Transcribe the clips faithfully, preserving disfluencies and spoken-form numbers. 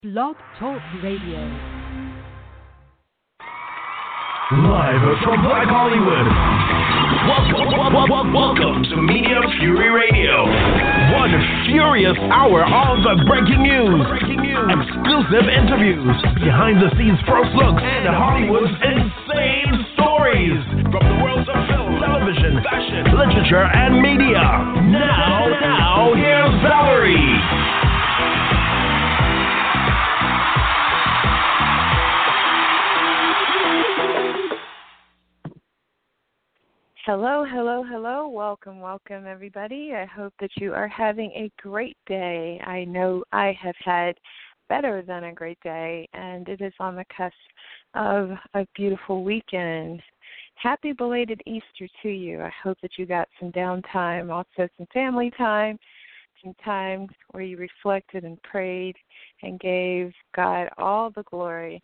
Blog Talk Radio. Live from Black Hollywood. Welcome, welcome, welcome, welcome to Media Fury Radio. One furious hour of the breaking news, breaking news, exclusive interviews, behind the scenes first looks, and Hollywood's insane stories from the worlds of film, television, fashion, literature, and media. Now, now, here's Valerie. Hello, hello, hello. Welcome, welcome, everybody. I hope that you are having a great day. I know I have had better than a great day, and it is on the cusp of a beautiful weekend. Happy belated Easter to you. I hope that you got some downtime, also some family time, some time where you reflected and prayed and gave God all the glory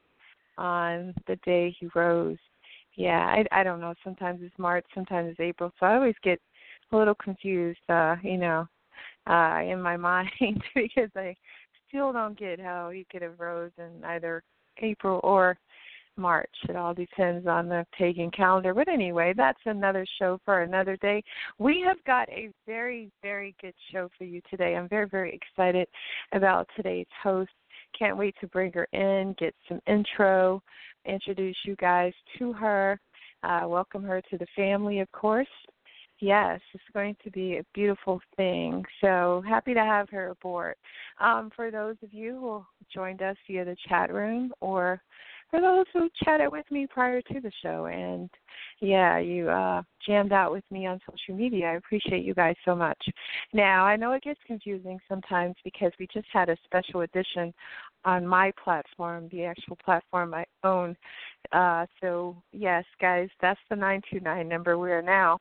on the day he rose. Yeah, I, I don't know. Sometimes it's March, sometimes it's April, so I always get a little confused, uh, you know, uh, in my mind because I still don't get how you could have rose in either April or March. It all depends on the pagan calendar. But anyway, that's another show for another day. We have got a very, very good show for you today. I'm very, very excited about today's host. Can't wait to bring her in, get some intro, introduce you guys to her, uh, welcome her to the family, of course. Yes, it's going to be a beautiful thing. So happy to have her aboard. Um, for those of you who joined us via the chat room, or for those who chatted with me prior to the show, and yeah, you uh, jammed out with me on social media. I appreciate you guys so much. Now, I know it gets confusing sometimes because we just had a special edition on my platform, the actual platform I own. Uh, so, yes, guys, that's the nine two nine number. We are now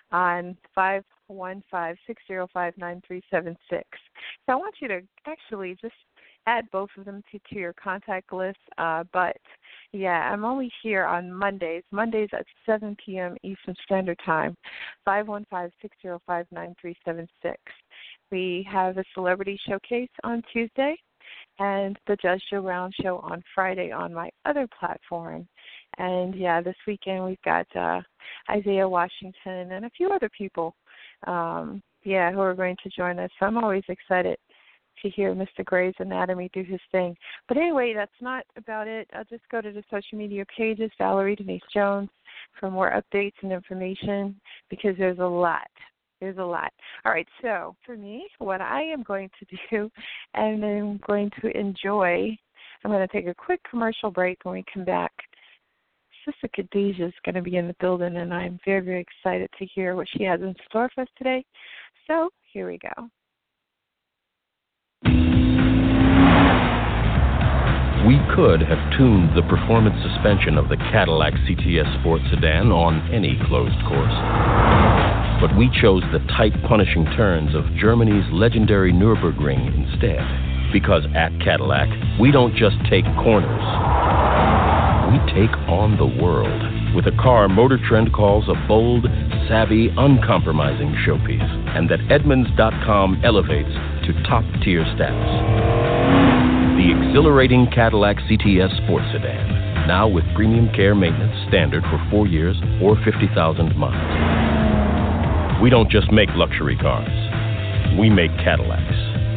on five one five, six zero five, nine three seven six. So I want you to actually just add both of them to, to your contact list. Uh, but, yeah, I'm only here on Mondays, Mondays at seven p.m. Eastern Standard Time, five one five, six zero five, nine three seven six. We have a celebrity showcase on Tuesday and the Judge Joe Brown Show on Friday on my other platform. And, yeah, this weekend we've got uh, Isaiah Washington and a few other people, um, yeah, who are going to join us. So I'm always excited to hear Mister Gray's Anatomy do his thing. But anyway, that's not about it. I'll just go to the social media pages, Valerie Denise Jones, for more updates and information, because there's a lot. There's a lot. All right, so for me, what I am going to do, and I'm going to enjoy, I'm going to take a quick commercial break. When we come back, Sister Khadijah is going to be in the building, and I'm very, very excited to hear what she has in store for us today. So here we go. We could have tuned the performance suspension of the Cadillac C T S Sport Sedan on any closed course. But we chose the tight, punishing turns of Germany's legendary Nürburgring instead. Because at Cadillac, we don't just take corners. We take on the world with a car Motor Trend calls a bold, savvy, uncompromising showpiece, and that Edmunds dot com elevates to top-tier status. The exhilarating Cadillac C T S Sport Sedan, now with premium care maintenance standard for four years or fifty thousand miles. We don't just make luxury cars. We make Cadillacs.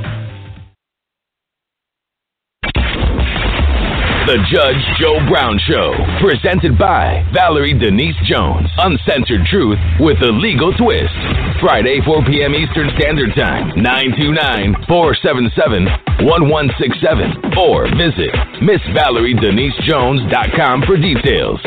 The Judge Joe Brown Show, presented by Valerie Denise Jones. Uncensored truth with a legal twist. Friday, four p.m. Eastern Standard Time, nine two nine, four seven seven, one one six seven. Or visit Miss Valerie Denise Jones dot com for details.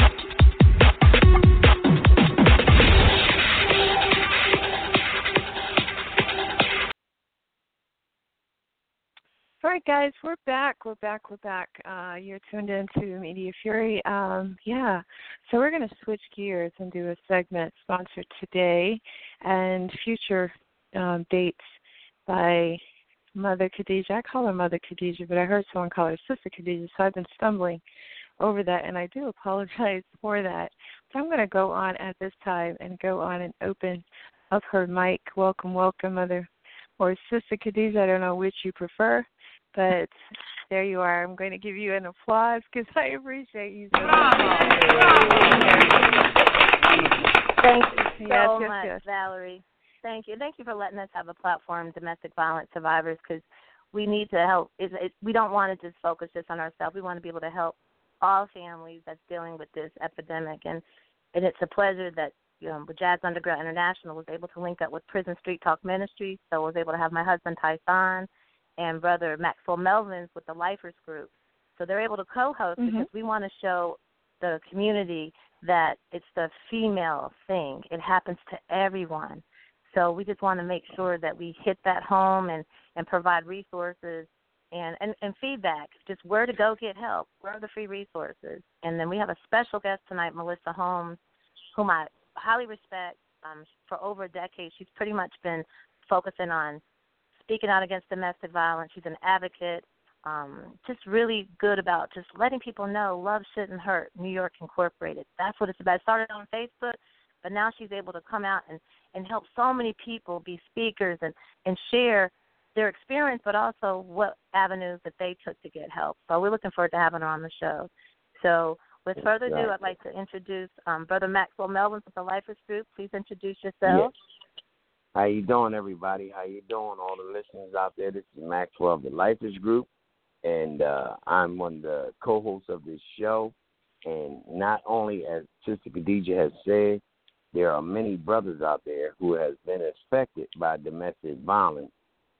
All right, guys, we're back. We're back. We're back. Uh, you're tuned into Media Fury. Um, yeah, so we're going to switch gears and do a segment sponsored today and future um, dates by Mother Khadijah. I call her Mother Khadijah, but I heard someone call her Sister Khadijah, so I've been stumbling over that, and I do apologize for that. So I'm going to go on at this time and go on and open up her mic. Welcome, welcome, Mother or Sister Khadijah. I don't know which you prefer. but there you are. I'm going to give you an applause because I appreciate you so much. Thank you so yes, yes, much, yes. Valerie. Thank you. Thank you for letting us have a platform, domestic violence survivors, because we need to help. It, it, we don't want to just focus just on ourselves. We want to be able to help all families that's dealing with this epidemic. And, and it's a pleasure that you know, Jazz Underground International was able to link up with Prison Street Talk Ministries, so I was able to have my husband Tyson and brother Maxwell Melvins with the Lifers Group. So they're able to co-host mm-hmm. because we want to show the community that it's the female thing. It happens to everyone. So we just want to make sure that we hit that home and, and provide resources and, and, and feedback, just where to go get help, where are the free resources. And then we have a special guest tonight, Melissa Holmes, whom I highly respect. Um, for over a decade, she's pretty much been focusing on speaking out against domestic violence. She's an advocate, um, just really good about just letting people know love shouldn't hurt, New York Incorporated. That's what it's about. It started on Facebook, but now she's able to come out and, and help so many people be speakers and, and share their experience, but also what avenues that they took to get help. So we're looking forward to having her on the show. So with further ado, right. I'd like to introduce um, Brother Maxwell Melvin with the Lifers Group. Please introduce yourself. Yes. How you doing, everybody? How you doing, all the listeners out there? This is Maxwell of the Lifers Group, and uh, I'm one of the co-hosts of this show. And not only, as Sister Khadija has said, there are many brothers out there who have been affected by domestic violence.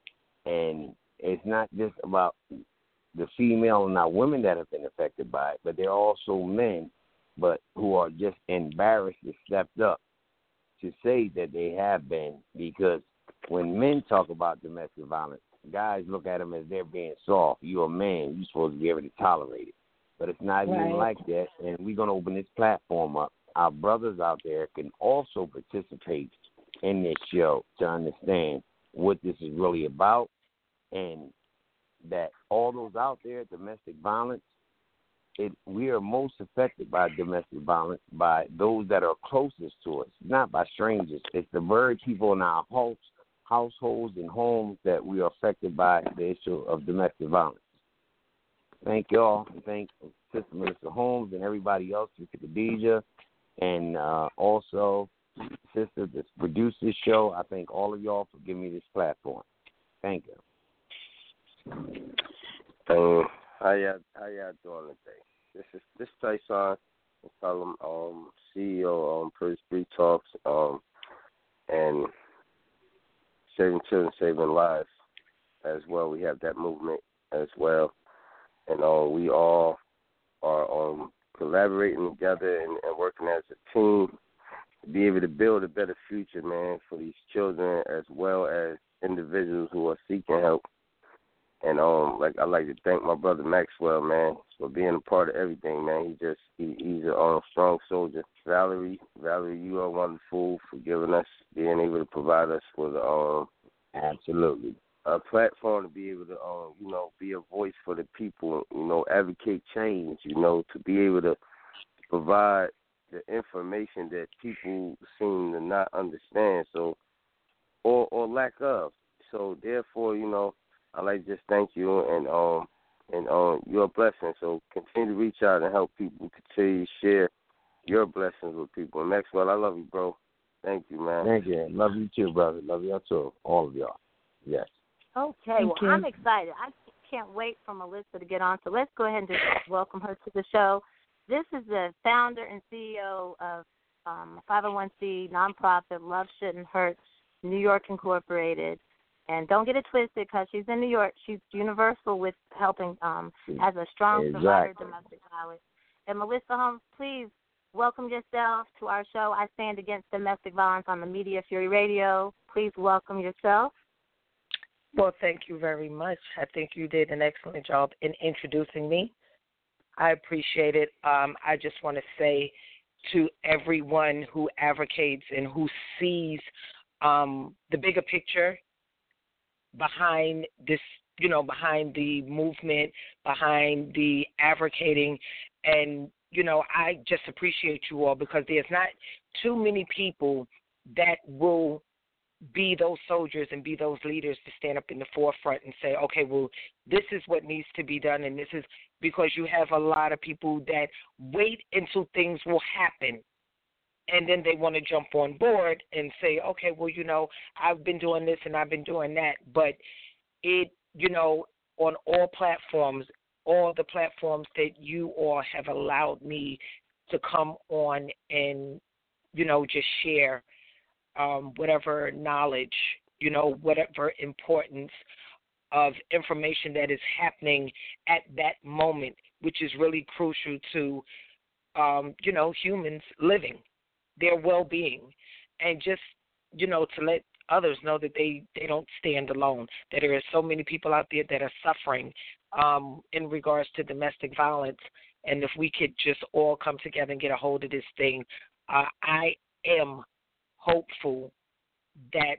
And it's not just about the female and not women that have been affected by it, but there are also men but who are just embarrassed to step up to say that they have been, because when men talk about domestic violence, guys look at them as they're being soft. You're a man. You're supposed to be able to tolerate it. But it's not right. even like that, and we're going to open this platform up. Our brothers out there can also participate in this show to understand what this is really about, and that all those out there, domestic violence, it, we are most affected by domestic violence by those that are closest to us, not by strangers. It's the very people in our house, households and homes that we are affected by the issue of domestic violence. Thank y'all. Thank Sister Melissa Holmes and everybody else, Sister Khadija, and uh, also Sister that produced this show. I thank all of y'all for giving me this platform. Thank you. Um, how y'all how y'all doing today? This is this is Tyson. I'm um C E O um Prison Street Talks um and Saving Children, Saving Lives as well. We have that movement as well, and um we all are um collaborating together and, and working as a team to be able to build a better future, man, for these children as well as individuals who are seeking help. And um, like I like to thank my brother Maxwell, man, for being a part of everything, man. He just he, he's a um, strong soldier. Valerie, Valerie, you are wonderful for giving us, being able to provide us with um, absolutely a platform to be able to um, you know, be a voice for the people, you know, advocate change, you know, to be able to provide the information that people seem to not understand, so or or lack of. So therefore, you know, I'd like to just thank you, and um and um you're a blessing. So continue to reach out and help people. Continue to share your blessings with people. And Maxwell, I love you, bro. Thank you, man. Thank you. Love you too, brother. Love you too. All of y'all. Yes. Okay. Thank well, you. I'm excited. I can't wait for Melissa to get on. So let's go ahead and just welcome her to the show. This is the founder and C E O of um, five oh one c nonprofit Love Shouldn't Hurt, New York Incorporated. And don't get it twisted, because she's in New York. She's universal with helping um, as a strong exactly. survivor of domestic violence. And Melissa Holmes, please welcome yourself to our show, I Stand Against Domestic Violence on the Media Fury Radio. Please welcome yourself. Well, thank you very much. I think you did an excellent job in introducing me. I appreciate it. Um, I just want to say to everyone who advocates and who sees um, the bigger picture behind this, you know, behind the movement, behind the advocating, and, you know, I just appreciate you all, because there's not too many people that will be those soldiers and be those leaders to stand up in the forefront and say, okay, well, this is what needs to be done, and this is because you have a lot of people that wait until things will happen, and then they want to jump on board and say, okay, well, you know, I've been doing this and I've been doing that, but it, you know, on all platforms, all the platforms that you all have allowed me to come on and, you know, just share um, whatever knowledge, you know, whatever importance of information that is happening at that moment, which is really crucial to, um, you know, humans living, their well-being, and just, you know, to let others know that they, they don't stand alone, that there are so many people out there that are suffering um, in regards to domestic violence. And if we could just all come together and get a hold of this thing, uh, I am hopeful that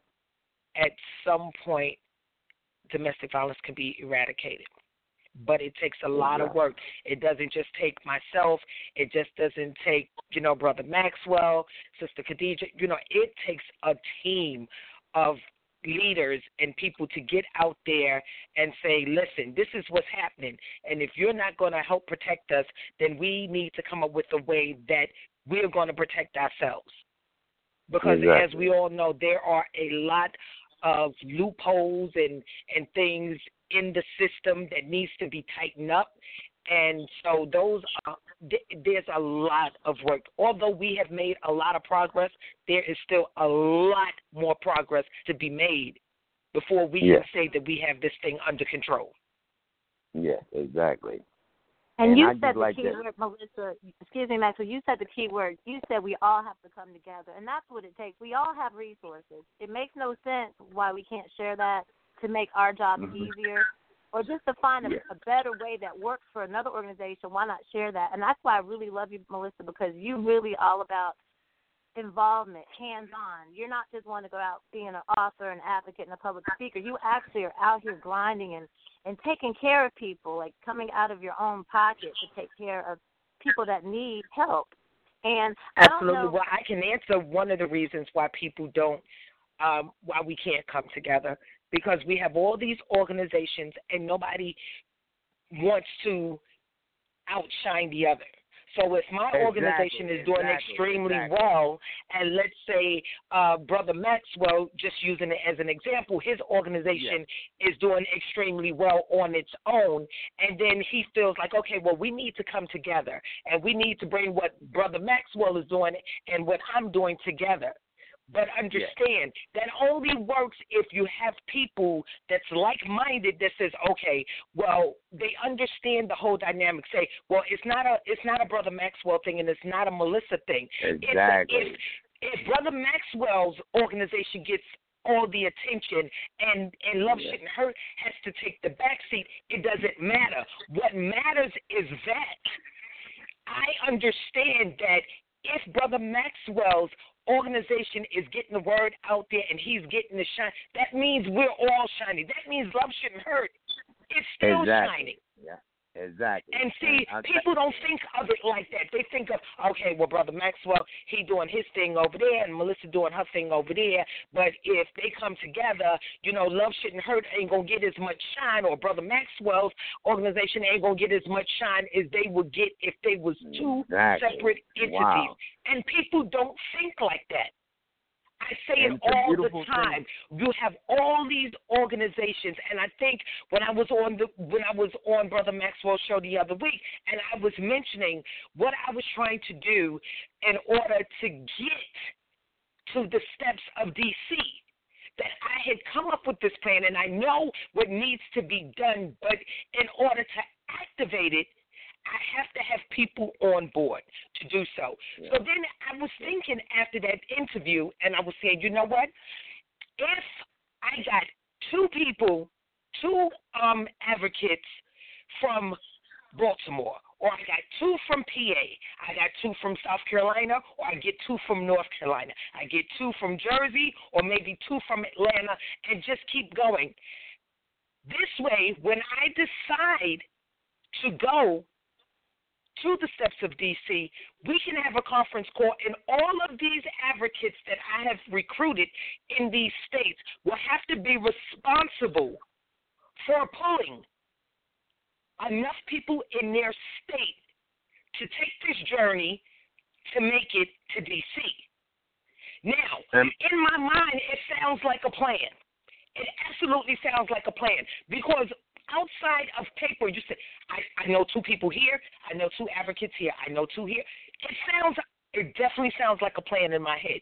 at some point domestic violence can be eradicated. But it takes a lot of work. It doesn't just take myself. It just doesn't take, you know, Brother Maxwell, Sister Khadija. You know, it takes a team of leaders and people to get out there and say, listen, this is what's happening. And if you're not going to help protect us, then we need to come up with a way that we're going to protect ourselves. Because exactly. as we all know, there are a lot of loopholes and, and things in the system that needs to be tightened up. And so those are, there's a lot of work. Although we have made a lot of progress, there is still a lot more progress to be made before we yes. can say that we have this thing under control. Yes, exactly. And, and you I said the like key that. word, Melissa, excuse me, Maxwell, you said the key word. You said we all have to come together, and that's what it takes. We all have resources. It makes no sense why we can't share that to make our jobs mm-hmm. easier, or just to find a, yeah. a better way that works for another organization. Why not share that? And that's why I really love you, Melissa, because you really all about involvement, hands-on. You're not just one to go out being an author, an advocate, and a public speaker. You actually are out here grinding and, and taking care of people, like coming out of your own pocket to take care of people that need help. And I Absolutely. Don't know, well, I can answer one of the reasons why people don't, um, why we can't come together, because we have all these organizations and nobody wants to outshine the other. So if my exactly, organization is doing exactly, extremely exactly. well, and let's say uh, Brother Maxwell, just using it as an example, his organization yes. is doing extremely well on its own, and then he feels like, okay, well, we need to come together, and we need to bring what Brother Maxwell is doing and what I'm doing together. But understand, yeah. that only works if you have people that's like-minded that says, okay, well, they understand the whole dynamic. Say, well, it's not a it's not a Brother Maxwell thing and it's not a Melissa thing. Exactly. If, if, if Brother Maxwell's organization gets all the attention and, and Love yeah. Shouldn't Hurt has to take the back seat, it doesn't matter. What matters is that I understand that if Brother Maxwell's organization is getting the word out there and he's getting the shine, that means we're all shining. That means Love Shouldn't Hurt. It's still exactly. shining. Yeah, exactly. And see, and people don't think of it like that. They think of, okay, well, Brother Maxwell, he doing his thing over there and Melissa doing her thing over there. But if they come together, you know, Love Shouldn't Hurt ain't going to get as much shine, or Brother Maxwell's organization ain't going to get as much shine as they would get if they was two exactly. separate entities. Wow. And people don't think like that. I say and it all the time. Thing. You have all these organizations, and I think when I was on the when I was on Brother Maxwell's show the other week, and I was mentioning what I was trying to do in order to get to the steps of D C, that I had come up with this plan, and I know what needs to be done, but in order to activate it, I have to have people on board to do so. Yeah. So then I was thinking after that interview, and I was saying, you know what? If I got two people, two um, advocates from Baltimore, or I got two from P A, I got two from South Carolina, or I get two from North Carolina, I get two from Jersey, or maybe two from Atlanta, and just keep going. This way, when I decide to go to the steps of D C, we can have a conference call, and all of these advocates that I have recruited in these states will have to be responsible for pulling enough people in their state to take this journey to make it to D C. Now, um, in my mind, it sounds like a plan. It absolutely sounds like a plan because outside of paper, you say, I, I know two people here, I know two advocates here, I know two here. It sounds, it definitely sounds like a plan in my head.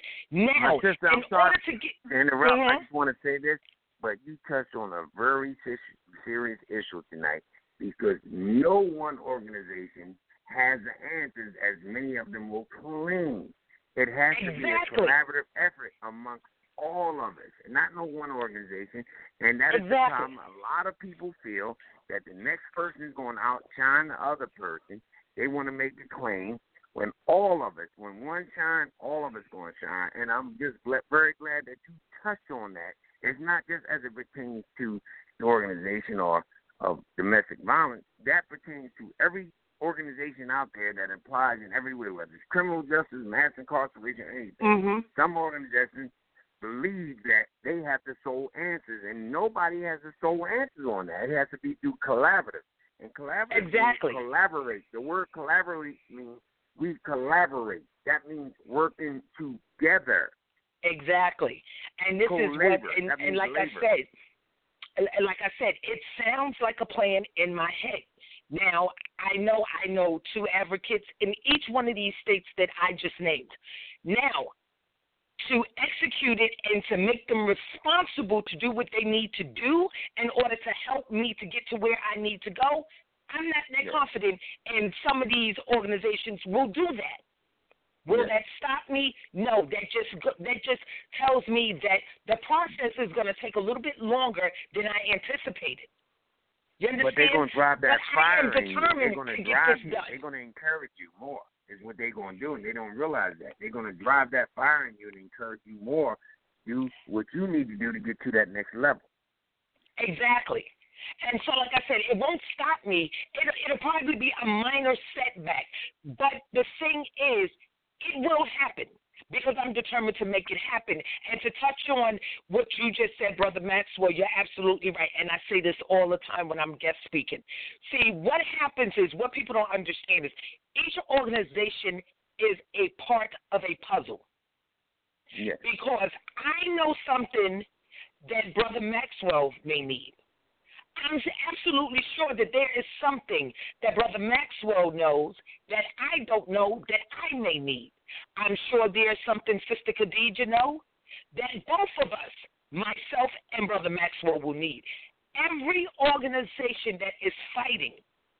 Now, my sister, I'm in sorry order to get, to interrupt, uh-huh. I just want to say this, but you touched on a very serious issue tonight because no one organization has the answers as many of them will claim. It has to exactly. be a collaborative effort amongst all of us, and not no one organization. And that is exactly. the problem. A lot of people feel that the next person is going to outshine the other person. They want to make the claim when all of us, when one shine, all of us going to shine. And I'm just very glad that you touched on that. It's not just as it pertains to the organization or of domestic violence. That pertains to every organization out there that applies in every way, whether it's criminal justice, mass incarceration, anything. Mm-hmm. Some organizations believe that they have the sole answers, and nobody has the sole answers on that. It has to be through collaborative. And collaborative exactly. means collaborate. The word collaborate means we collaborate. That means working together. Exactly. And this Co-labor. is what, and, and like labor. I said, and like I said, it sounds like a plan in my head. Now, I know I know two advocates in each one of these states that I just named. Now, to execute it and to make them responsible to do what they need to do in order to help me to get to where I need to go, I'm not that yes. confident in some of these organizations will do that. Will yes. that stop me? No, that just that just tells me that the process is going to take a little bit longer than I anticipated. You understand? But they're going to drive that but fire I am in you. determined They're going to to get drive this you. done. They're going to encourage you more is what they're going to do, and they don't realize that. They're going to drive that fire in you and encourage you more do what you need to do to get to that next level. Exactly. And so, like I said, it won't stop me. It'll, it'll probably be a minor setback. But the thing is, it will happen because I'm determined to make it happen. And to touch on what you just said, Brother Maxwell, you're absolutely right. And I say this all the time when I'm guest speaking. See, what happens is, what people don't understand is each organization is a part of a puzzle. Yes. Because I know something that Brother Maxwell may need. I'm absolutely sure that there is something that Brother Maxwell knows that I don't know that I may need. I'm sure there's something Sister Khadija know that both of us, myself and Brother Maxwell, will need. Every organization that is fighting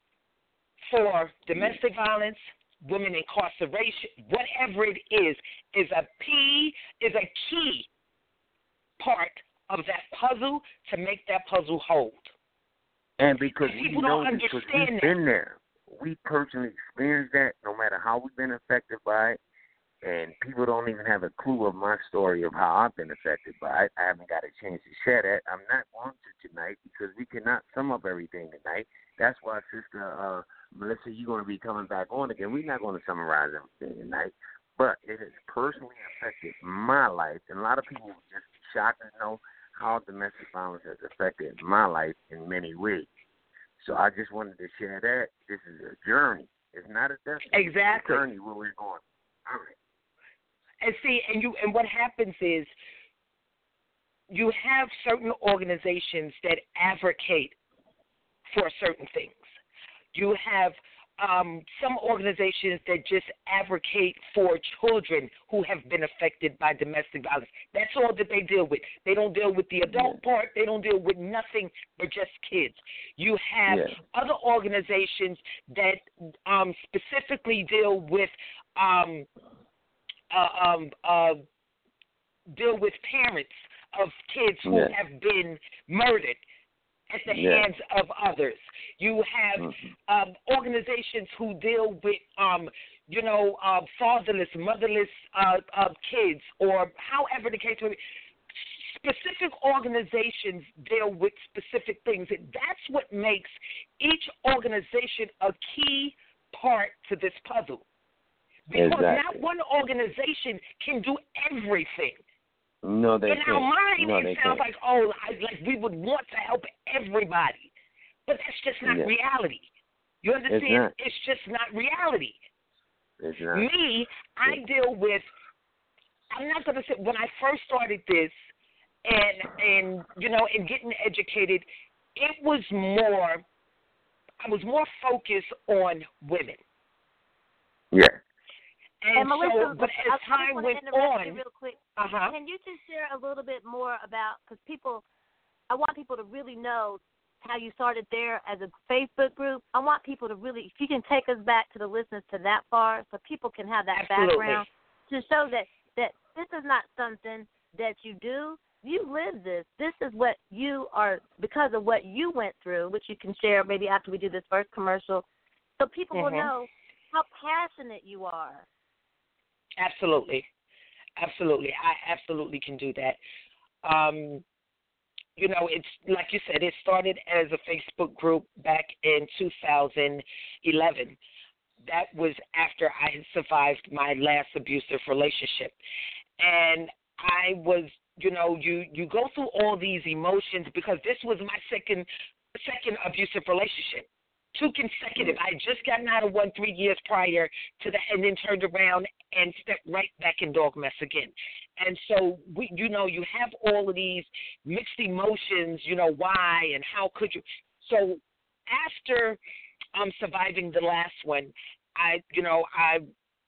for domestic violence, women incarceration, whatever it is, is a P, is a key part of that puzzle to make that puzzle hold. And because People we know, don't because understand we've that. been there, we personally experienced that. No matter how we've been affected by it, and people don't even have a clue of my story of how I've been affected by it. I haven't got a chance to share that. I'm not going to tonight because we cannot sum up everything tonight. That's why, Sister uh, Melissa, you're going to be coming back on again. We're not going to summarize everything tonight, but it has personally affected my life, and a lot of people will just be shocked to know how domestic violence has affected my life in many ways. So I just wanted to share that. This is a journey. It's not a destination. Exactly. It's a journey where we're going. All right. And see, and you, and what happens is you have certain organizations that advocate for certain things. You have um, some organizations that just advocate for children who have been affected by domestic violence. That's all that they deal with. They don't deal with the adult yeah. part. They don't deal with nothing but just kids. You have yeah. other organizations that um, specifically deal with um, uh, um, uh, deal with parents of kids who yeah. have been murdered at the yeah. hands of others. You have mm-hmm. um, organizations who deal with, um, you know, uh, fatherless, motherless uh, uh, kids, or however the case may be. Specific organizations deal with specific things. And that's what makes each organization a key part to this puzzle. Because exactly. not one organization can do everything. No, they In can't. our mind, no, it sounds can't. like, oh, I, like we would want to help everybody. But that's just not yeah. reality. You understand? It's, not. it's just not reality. It's not. Me, I deal with, I'm not going to say, when I first started this and, and, you know, and getting educated, it was more, I was more focused on women. Yeah. And, and Melissa, so, but as I time just went to on, you real quick. Uh-huh. Can you just share a little bit more about, because people, I want people to really know how you started there as a Facebook group. I want people to really, if you can take us back to the listeners to that far so people can have that Absolutely. background to show that, that this is not something that you do. You live this. This is what you are, because of what you went through, which you can share maybe after we do this first commercial, so people mm-hmm. will know how passionate you are. Absolutely. Absolutely. I absolutely can do that. Um, you know, it's like you said, it started as a Facebook group back in two thousand eleven. That was after I had survived my last abusive relationship. And I was, you know, you, you go through all these emotions because this was my second second abusive relationship. Two consecutive. I had just gotten out of one three years prior to that, and then turned around and stepped right back in dog mess again. And so, we, you know, you have all of these mixed emotions, you know, why and how could you. So after um, surviving the last one, I, you know, I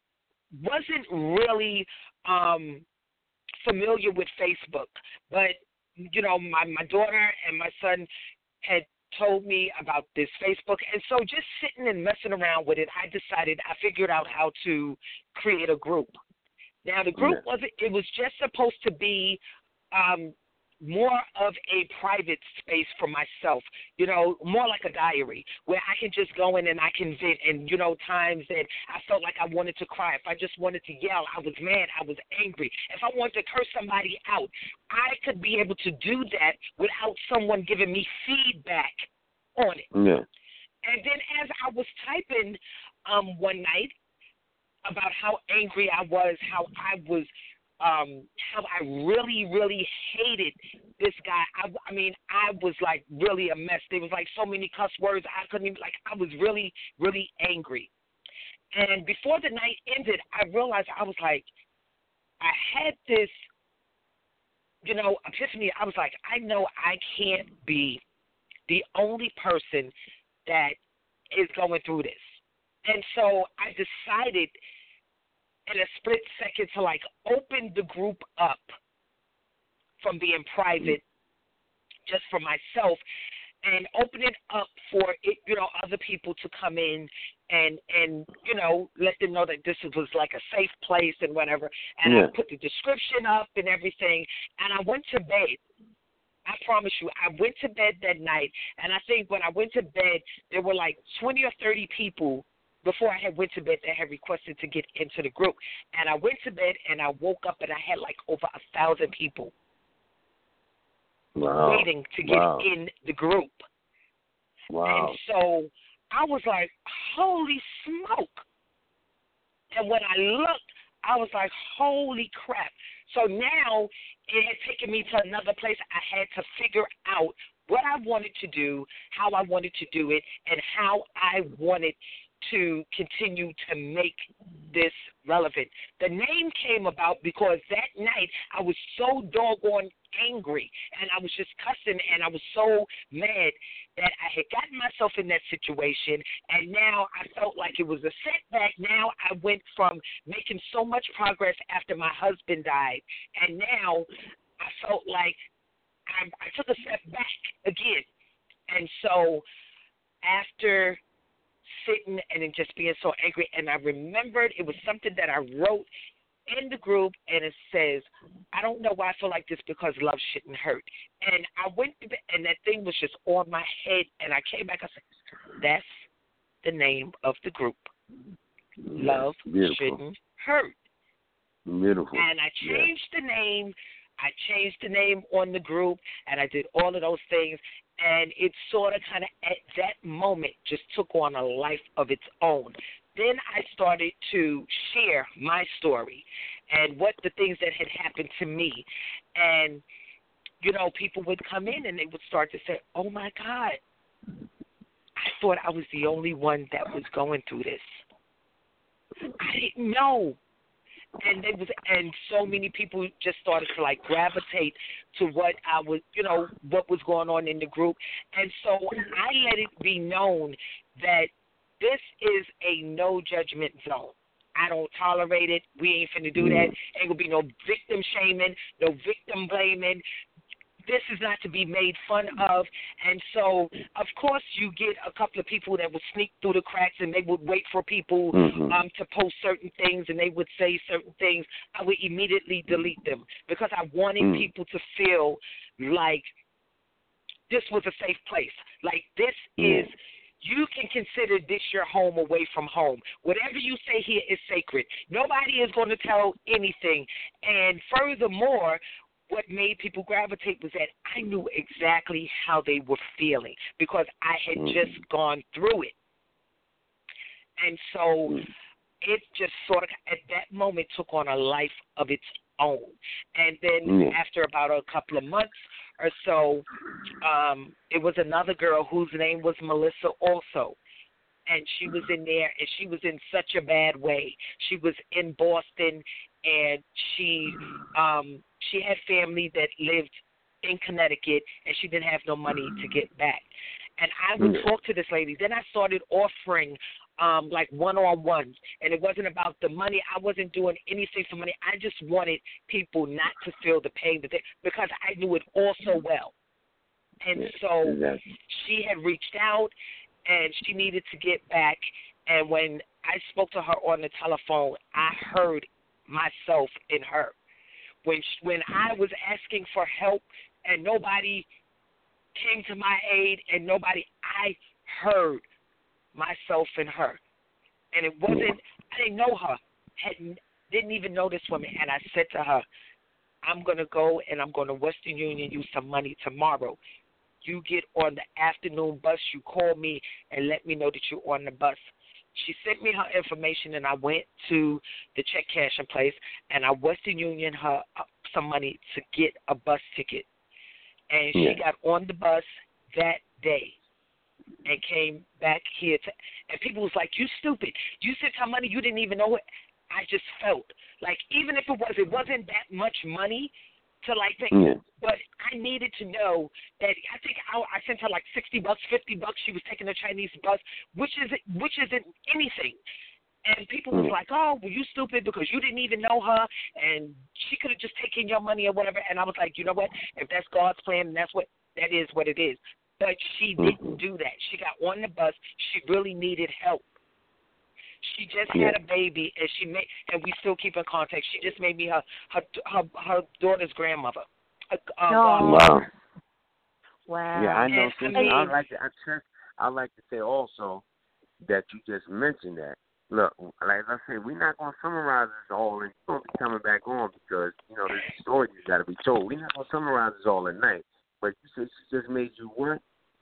wasn't really um, familiar with Facebook. But, you know, my, my daughter and my son had told me about this Facebook. And so just sitting and messing around with it, I decided, I figured out how to create a group. Now, the group yeah. wasn't, it was just supposed to be um, more of a private space for myself, you know, more like a diary where I can just go in and I can vent. And, you know, times that I felt like I wanted to cry. If I just wanted to yell, I was mad, I was angry. If I wanted to curse somebody out, I could be able to do that without someone giving me feedback on it. Yeah. And then as I was typing um, one night about how angry I was, how I was, um, how I really, really hated this guy. I, I mean, I was like really a mess. There was like so many cuss words. I couldn't even, like, I was really, really angry. And before the night ended, I realized I was like, I had this, you know, epiphany. I was like, I know I can't be the only person that is going through this. And so I decided in a split second to, like, open the group up from being private just for myself and open it up for, it, you know, other people to come in and, and, you know, let them know that this was like a safe place and whatever. And yeah. I put the description up and everything, and I went to bed. I promise you, I went to bed that night, and I think when I went to bed, there were like twenty or thirty people before I had went to bed that had requested to get into the group. And I went to bed, and I woke up, and I had like over a thousand people wow. waiting to get wow. in the group. Wow. And so I was like, holy smoke. And when I looked, I was like, holy crap. So now it had taken me to another place. I had to figure out what I wanted to do, how I wanted to do it, and how I wanted to continue to make this relevant. The name came about because that night I was so doggone angry, and I was just cussing, and I was so mad that I had gotten myself in that situation, and now I felt like it was a setback. Now I went from making so much progress after my husband died, and now I felt like I, I took a step back again. And so after sitting and then just being so angry, and I remembered it was something that I wrote in the group, and it says, I don't know why I feel like this because love shouldn't hurt. And I went to bed, and that thing was just on my head, and I came back, I said, that's the name of the group. Love Beautiful. Shouldn't Hurt. Beautiful. And I changed yeah. the name. I changed the name on the group, and I did all of those things, and it sort of kind of at that moment just took on a life of its own then I started to share my story and what the things that had happened to me. And, you know, people would come in and they would start to say, oh, my God, I thought I was the only one that was going through this. I didn't know. And they was, and so many people just started to like gravitate to what I was, you know, what was going on in the group. And so I let it be known that this is a no judgment zone. I don't tolerate it. We ain't finna do that. Ain't gonna be no victim shaming, no victim blaming. This is not to be made fun of. And so, of course, you get a couple of people that would sneak through the cracks and they would wait for people mm-hmm. um, to post certain things and they would say certain things. I would immediately delete them because I wanted mm. people to feel like this was a safe place. Like this mm. is, you can consider this your home away from home. Whatever you say here is sacred. Nobody is going to tell anything. And furthermore, what made people gravitate was that I knew exactly how they were feeling because I had mm. just gone through it. And so mm. it just sort of, at that moment, took on a life of its own. And then mm. after about a couple of months or so, um, it was another girl whose name was Melissa also. And she was in there, and she was in such a bad way. She was in Boston, and she um, she had family that lived in Connecticut, and she didn't have no money to get back. And I would talk to this lady. Then I started offering um, like one-on-ones, and it wasn't about the money. I wasn't doing anything for money. I just wanted people not to feel the pain that they, because I knew it all so well. And so she had reached out, and she needed to get back. And when I spoke to her on the telephone, I heard myself in her. When she, when I was asking for help and nobody came to my aid and nobody, I heard myself in her. And it wasn't, I didn't know her, had, didn't even know this woman. And I said to her, I'm going to go and I'm going to Western Union use some money tomorrow. You get on the afternoon bus, you call me and let me know that you're on the bus. She sent me her information, and I went to the check cashing place, and I Western Union her some money to get a bus ticket. And she yeah. got on the bus that day and came back here. To, and people was like, you stupid. You sent her money. You didn't even know it. I just felt like even if it was, it wasn't that much money to like think, mm. but I needed to know that I think I, I sent her like sixty bucks, fifty bucks. She was taking a Chinese bus, which is which isn't anything. And people mm. was like, oh, well, you stupid because you didn't even know her, and she could have just taken your money or whatever. And I was like, you know what? If that's God's plan, and that's what that is, what it is. But she didn't mm-hmm. do that. She got on the bus. She really needed help. She just yeah. had a baby, and she made, and we still keep in contact. She just made me her her her, her daughter's grandmother. Uh, no. Wow. Wow. Yeah, I know. And, I mean, I'd like to. I'd like to say also that you just mentioned that. Look, like I said, we're not going to summarize this all, and you're going to be coming back on because you know this story has got to be told. We're not going to summarize this all at night. But you said she just made you what?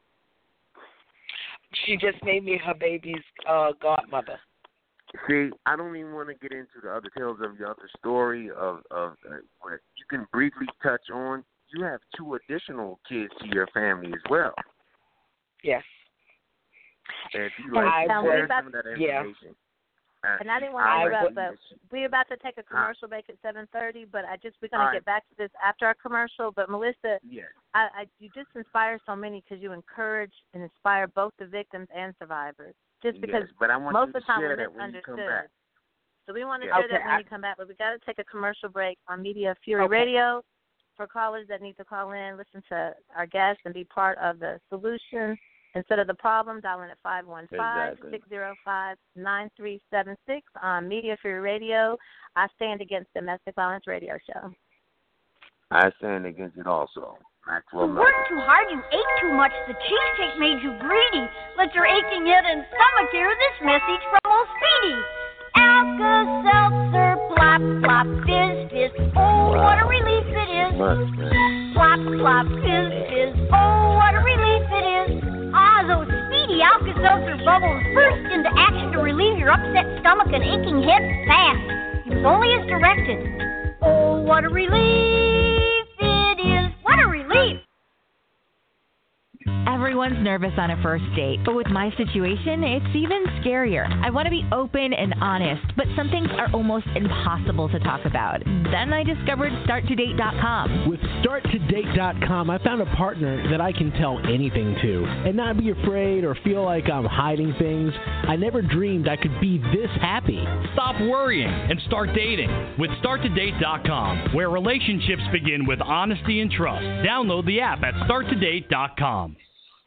She just made me her baby's uh, godmother. See, I don't even want to get into the other tales of your other story of, of uh, what you can briefly touch on. You have two additional kids to your family as well. Yes. And if you like I, to share about, some of that information. Yeah. Uh, and I didn't want to interrupt, but we're about to take a commercial break at seven thirty. But I just we're going to get back to this after our commercial. But Melissa, yes. I, I you just inspire so many because you encourage and inspire both the victims and survivors. Just because yes, but I want most you of the time share we're that when misunderstood. you come back. So we want to yeah. share okay, that when I, you come back. But we got to take a commercial break on Media Fury okay. Radio for callers that need to call in, listen to our guests, and be part of the solution. Instead of the problem, dial in at five one five, six zero five, nine three seven six on Media Fury Radio. I stand against domestic violence radio show. I stand against it also. You worked too hard, you ate too much, the cheesecake made you greedy. Let your aching head and stomach hear this message from old Speedy. Alka-Seltzer, plop, plop, fizz, fizz, oh, what a relief it is. Plop, plop, fizz, fizz, oh, what a relief it is. Ah, those Speedy Alka-Seltzer bubbles burst into action to release relieve your upset stomach and aching head fast. Use only as directed. Oh, what a relief it is. What a relief. Everyone's nervous on a first date, but with my situation, it's even scarier. I want to be open and honest, but some things are almost impossible to talk about. Then I discovered start to date dot com. With start to date dot com, I found a partner that I can tell anything to and not be afraid or feel like I'm hiding things. I never dreamed I could be this happy. Stop worrying and start dating with start to date dot com, where relationships begin with honesty and trust. Download the app at start to date dot com.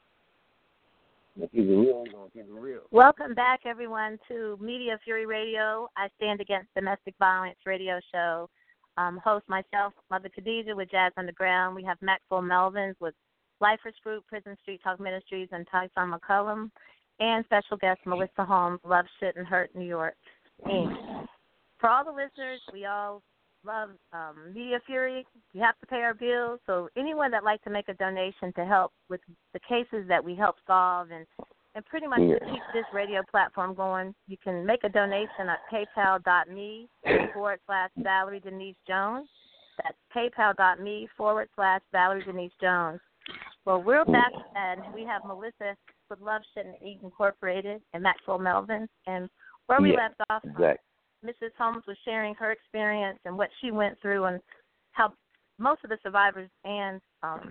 Welcome back, everyone, to Media Fury Radio. I Stand Against Domestic Violence radio show. Um, host myself, Mother Khadijah, with Jazz Underground. We have Maxwell Melvins with Lifers Group, Prison Street Talk Ministries, and Tyson McCullum. And special guest Melissa Holmes, Love Shouldn't Hurt New York, Incorporated. For all the listeners, we all love um, Media Fury. We have to pay our bills. So anyone that likes to make a donation to help with the cases that we help solve and, and pretty much yeah. to keep this radio platform going, you can make a donation at paypal.me forward slash Valerie Denise Jones. That's paypal.me forward slash Valerie Denise Jones. Well, we're back, and we have Melissa with Love Shouldn't Eat Incorporated and Maxwell Melvin. And where we yeah, left off, exactly. Missus Holmes was sharing her experience and what she went through and how most of the survivors and um,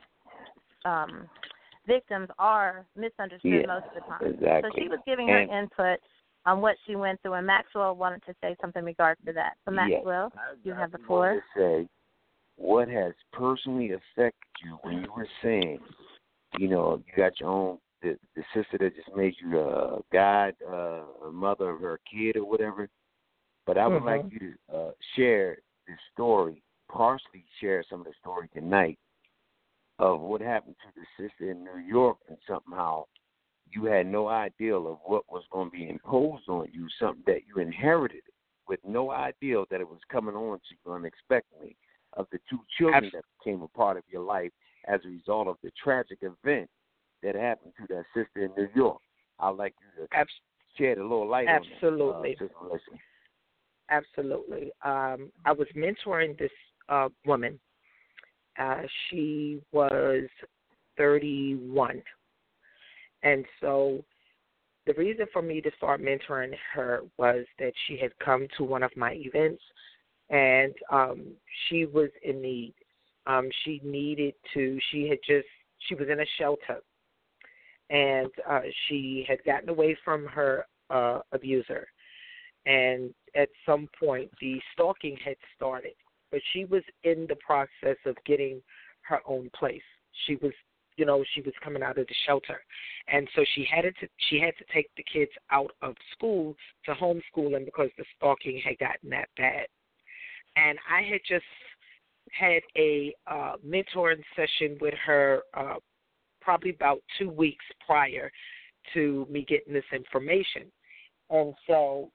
um, victims are misunderstood yeah, most of the time. Exactly. So she was giving and, her input on what she went through, and Maxwell wanted to say something in regards to that. So, Maxwell, yes, you I, have the I floor. To say, what has personally affected you when you were saying, you know, you got your own, the, the sister that just made you a god, uh, a mother of her kid or whatever. But I would mm-hmm. like you to uh, share this story, partially share some of the story tonight of what happened to the sister in New York, and somehow you had no idea of what was going to be imposed on you, something that you inherited with no idea that it was coming on to you unexpectedly, of the two children Absolutely. that became a part of your life as a result of the tragic event that happened to that sister in New York. I'd like you to Absolutely. shed a little light Absolutely. on that. Uh, Sister Melissa. Absolutely. Um, I was mentoring this uh, woman. Uh, she was thirty-one. And so the reason for me to start mentoring her was that she had come to one of my events, and um, she was in need. Um, she needed to, she had just, she was in a shelter, and uh, she had gotten away from her uh, abuser. And at some point, the stalking had started, but she was in the process of getting her own place. She was, you know, she was coming out of the shelter, and so she had to she had to take the kids out of school to homeschool them because the stalking had gotten that bad. And I had just had a uh, mentoring session with her uh, probably about two weeks prior to me getting this information, and so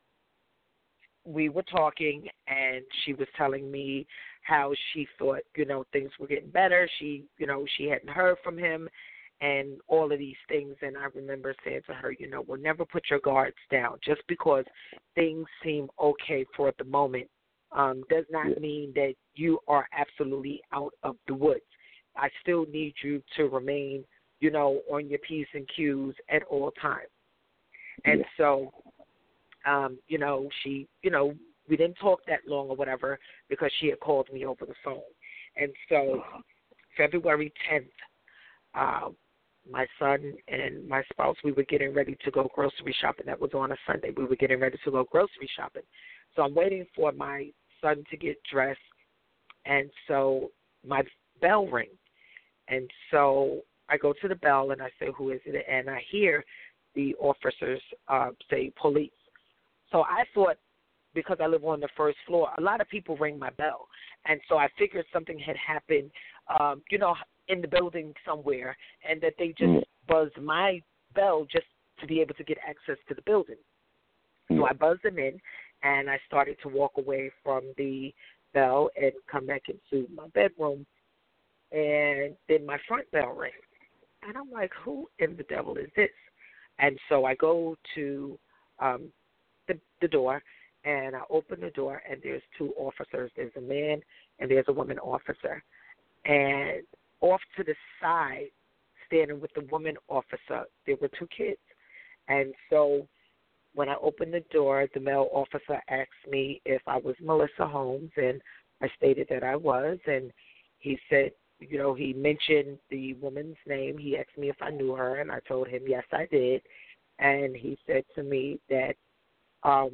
we were talking, and she was telling me how she thought, you know, things were getting better. She, you know, she hadn't heard from him and all of these things. And I remember saying to her, you know, well, never put your guards down. Just because things seem okay for the moment um, does not mean that you are absolutely out of the woods. I still need you to remain, you know, on your P's and Q's at all times. And yeah. so Um, you know, she, you know, we didn't talk that long or whatever because she had called me over the phone. And so February tenth, uh, my son and my spouse, we were getting ready to go grocery shopping. That was on a Sunday. We were getting ready to go grocery shopping. So I'm waiting for my son to get dressed. And so my bell rings. And so I go to the bell and I say, who is it? And I hear the officers uh, say police. So I thought, because I live on the first floor, a lot of people ring my bell. And so I figured something had happened, um, you know, in the building somewhere, and that they just buzzed my bell just to be able to get access to the building. So I buzzed them in, and I started to walk away from the bell and come back into my bedroom. And then my front bell rang. And I'm like, who in the devil is this? And so I go to um, the, the door, and I open the door, and there's two officers. There's a man and there's a woman officer. And off to the side, standing with the woman officer, there were two kids. And so when I opened the door, the male officer asked me if I was Melissa Holmes, and I stated that I was. And he said, you know, he mentioned the woman's name. He asked me if I knew her, and I told him, yes, I did. And he said to me that um,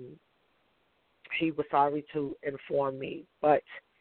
he was sorry to inform me, but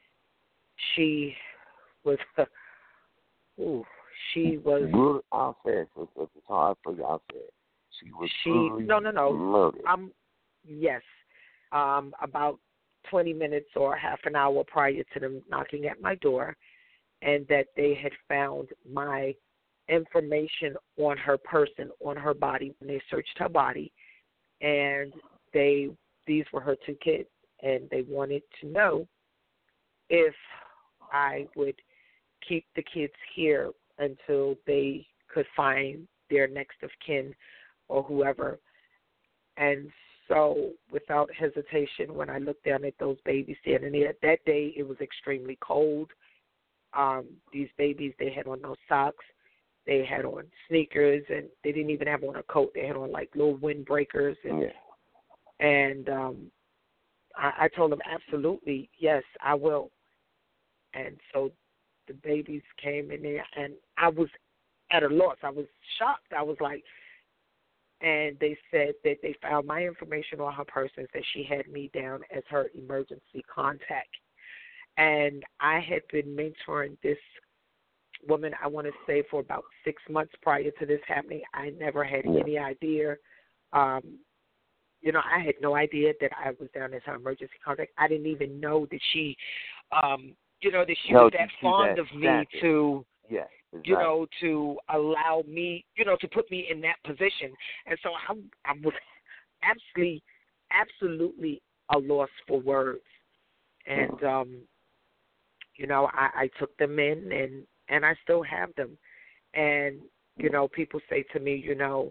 she was, ooh, she was. Brutal outfit. It's hard for you out there. She was. She no no no. Murdered. Um, yes, um, about twenty minutes or half an hour prior to them knocking at my door, and that they had found my information on her person, on her body, when they searched her body, and they these were her two kids, and they wanted to know if I would keep the kids here until they could find their next of kin or whoever. And so without hesitation, when I looked down at those babies standing there, that day it was extremely cold. Um, these babies, they had on no socks. They had on sneakers, and they didn't even have on a coat. They had on, like, little windbreakers. And, yeah. and um, I, I told them, absolutely, yes, I will. And so the babies came in there, and I was at a loss. I was shocked. I was like, and they said that they found my information on her person, that she had me down as her emergency contact. And I had been mentoring this woman, I want to say, for about six months prior to this happening. I never had yeah. any idea. Um, you know, I had no idea that I was down as her emergency contact. I didn't even know that she, um, you know, that she no, was that fond that of me to, yeah, exactly. you know, to allow me, you know, to put me in that position. And so I, I was absolutely, absolutely a loss for words. And, um, you know, I, I took them in, and, and I still have them. And, you know, people say to me, you know,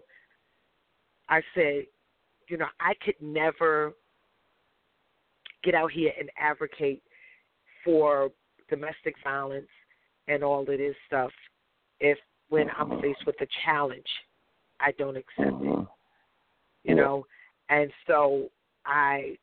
I say, you know, I could never get out here and advocate for domestic violence and all of this stuff if when I'm faced with a challenge, I don't accept it, you know. And so I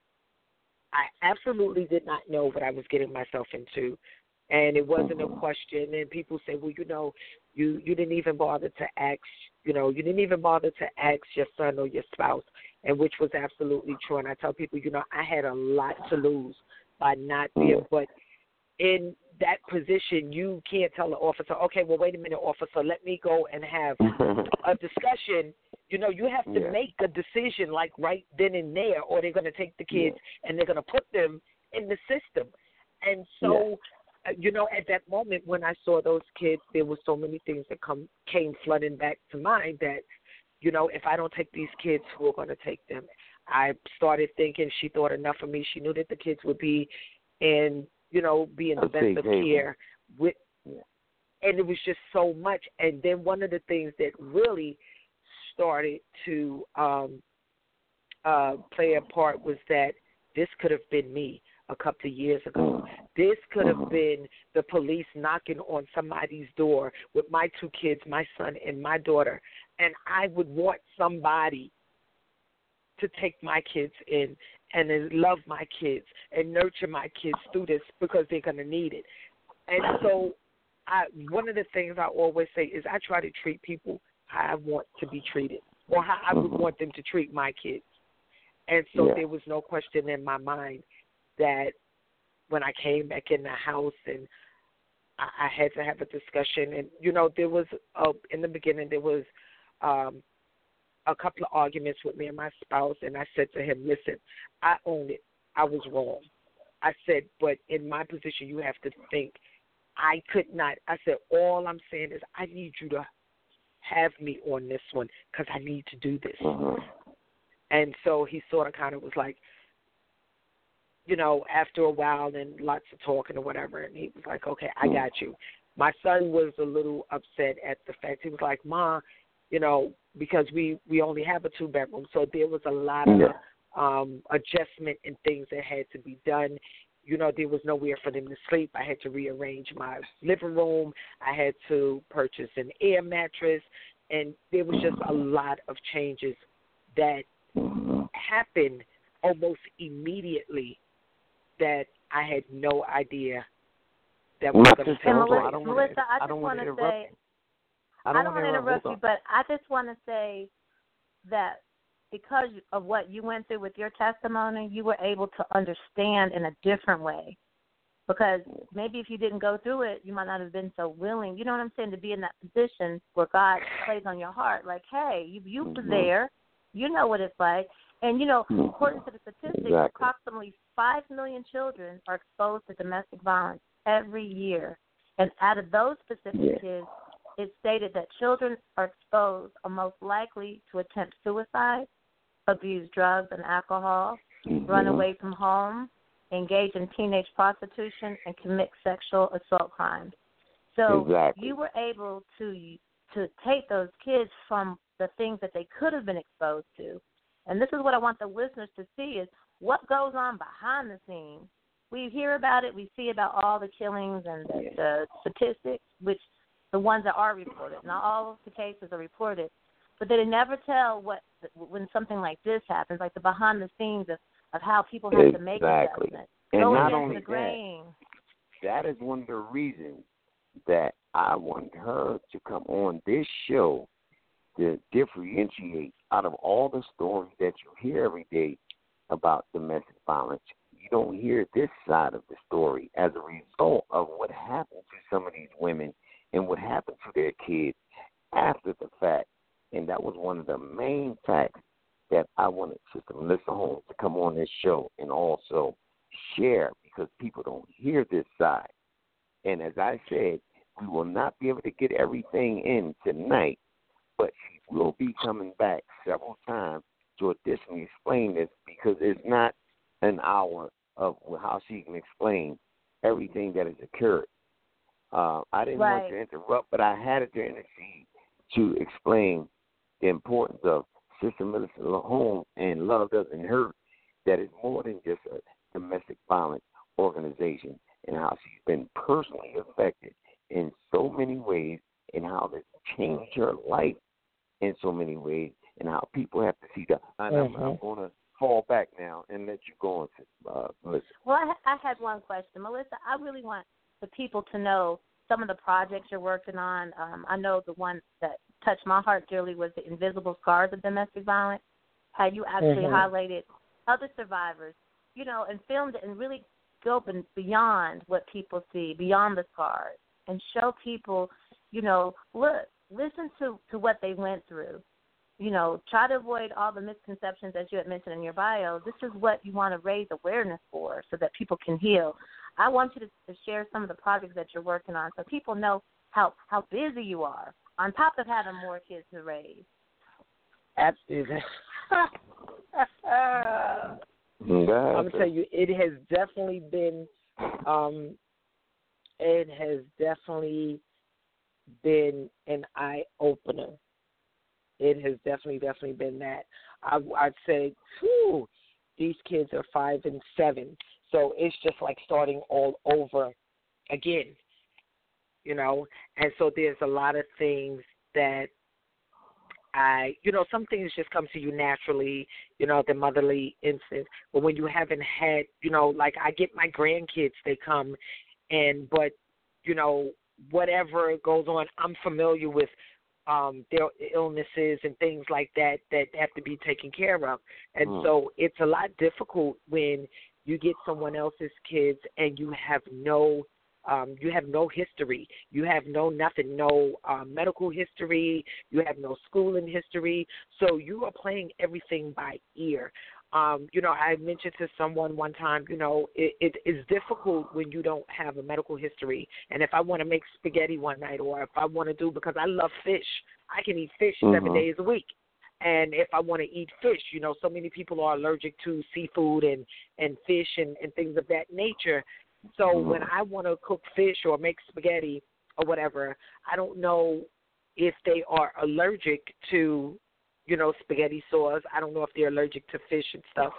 I absolutely did not know what I was getting myself into. And it wasn't a question. And people say, well, you know, you, you didn't even bother to ask, you know, you didn't even bother to ask your son or your spouse, and which was absolutely true. And I tell people, you know, I had a lot to lose by not being, but in that position, you can't tell the officer, okay, well, wait a minute, officer, let me go and have a discussion. You know, you have to yeah. make a decision like right then and there, or they're going to take the kids yeah. and they're going to put them in the system. And so, yeah. uh, you know, at that moment when I saw those kids, there were so many things that come came flooding back to mind that, you know, if I don't take these kids, who are going to take them? I started thinking she thought enough of me. She knew that the kids would be in, you know, be in the best of care. With, and it was just so much. And then one of the things that really started to um, uh, play a part was that this could have been me a couple of years ago. This could have been the police knocking on somebody's door with my two kids, my son and my daughter, and I would want somebody to take my kids in and then love my kids and nurture my kids through this because they're going to need it. And so I, one of the things I always say is I try to treat people how I want to be treated or how I would want them to treat my kids. And so yeah. there was no question in my mind that when I came back in the house and I, I had to have a discussion, and, you know, there was, a, in the beginning, there was um, a couple of arguments with me and my spouse, and I said to him, listen, I own it. I was wrong. I said, but in my position, you have to think I could not. I said, all I'm saying is I need you to have me on this one because I need to do this. Mm-hmm. And so he sort of kind of was like, you know, after a while and lots of talking or whatever, and he was like, okay, I got you. My son was a little upset at the fact. He was like, Ma, you know, because we, we only have a two-bedroom, so there was a lot of yeah. um, adjustment and things that had to be done. You know, there was nowhere for them to sleep. I had to rearrange my living room. I had to purchase an air mattress. And there was just a lot of changes that happened almost immediately that I had no idea that was going to take. Melissa, I don't Melissa, wanna, I I don't just want to interrupt say, you. I don't, don't want to interrupt, interrupt you, but I just want to say that because of what you went through with your testimony, you were able to understand in a different way. Because maybe if you didn't go through it, you might not have been so willing. You know what I'm saying? To be in that position where God plays on your heart, like, hey, you you were there, you know what it's like, and you know, according to the statistics, exactly. approximately five million children are exposed to domestic violence every year, and out of those specific yeah. kids, it's stated that children are exposed are most likely to attempt suicide, abuse drugs and alcohol, mm-hmm. run away from home, engage in teenage prostitution, and commit sexual assault crimes. So exactly. you were able to to take those kids from the things that they could have been exposed to. And this is what I want the listeners to see is what goes on behind the scenes. We hear about it. We see about all the killings and the, the statistics, which the ones that are reported. Not all of the cases are reported. But they never tell what when something like this happens, like the behind the scenes of of how people have exactly. to make adjustments. And Go not against only the grain. That, that is one of the reasons that I want her to come on this show to differentiate out of all the stories that you hear every day about domestic violence. You don't hear this side of the story as a result of what happened to some of these women and what happened to their kids after the fact. And that was one of the main facts that I wanted Sister Melissa Holmes to come on this show and also share because people don't hear this side. And as I said, we will not be able to get everything in tonight, but she will be coming back several times to additionally explain this because it's not an hour of how she can explain everything that has occurred. Uh, I didn't right. want to interrupt, but I had to intercede to explain the importance of Sister Melissa Holmes and Love Doesn't Hurt, that it's more than just a domestic violence organization and how she's been personally affected in so many ways and how this changed her life in so many ways and how people have to see that. And mm-hmm. I'm, I'm going to fall back now and let you go on, uh, Melissa. Well, I, I had one question. Melissa, I really want the people to know some of the projects you're working on. Um, I know the one that touched my heart dearly was the Invisible Scars of Domestic Violence, how you actually mm-hmm. highlighted other survivors, you know, and filmed it and really go beyond what people see, beyond the scars, and show people, you know, look, listen to, to what they went through. You know, try to avoid all the misconceptions as you had mentioned in your bio. This is what you want to raise awareness for so that people can heal. I want you to, to share some of the projects that you're working on so people know how, how busy you are, on top of having more kids to raise. Absolutely. I'm going to tell you, it has definitely been, um, it has definitely been an eye-opener. It has definitely, definitely been that. I, I'd say, whew, these kids are five and seven, so it's just like starting all over again, you know. And so there's a lot of things that I, you know, some things just come to you naturally, you know, the motherly instinct. But when you haven't had, you know, like I get my grandkids, they come, and but, you know, whatever goes on, I'm familiar with um, their illnesses and things like that that have to be taken care of. And mm. so it's a lot difficult when you get someone else's kids and you have no Um, you have no history. You have no nothing, no uh, medical history. You have no schooling history. So you are playing everything by ear. Um, you know, I mentioned to someone one time, you know, it, it is difficult when you don't have a medical history. And if I want to make spaghetti one night or if I want to do, because I love fish, I can eat fish mm-hmm. seven days a week. And if I want to eat fish, you know, so many people are allergic to seafood and, and fish and, and things of that nature. So mm-hmm. when I want to cook fish or make spaghetti or whatever, I don't know if they are allergic to you know, spaghetti sauce. I don't know if they're allergic to fish and stuff.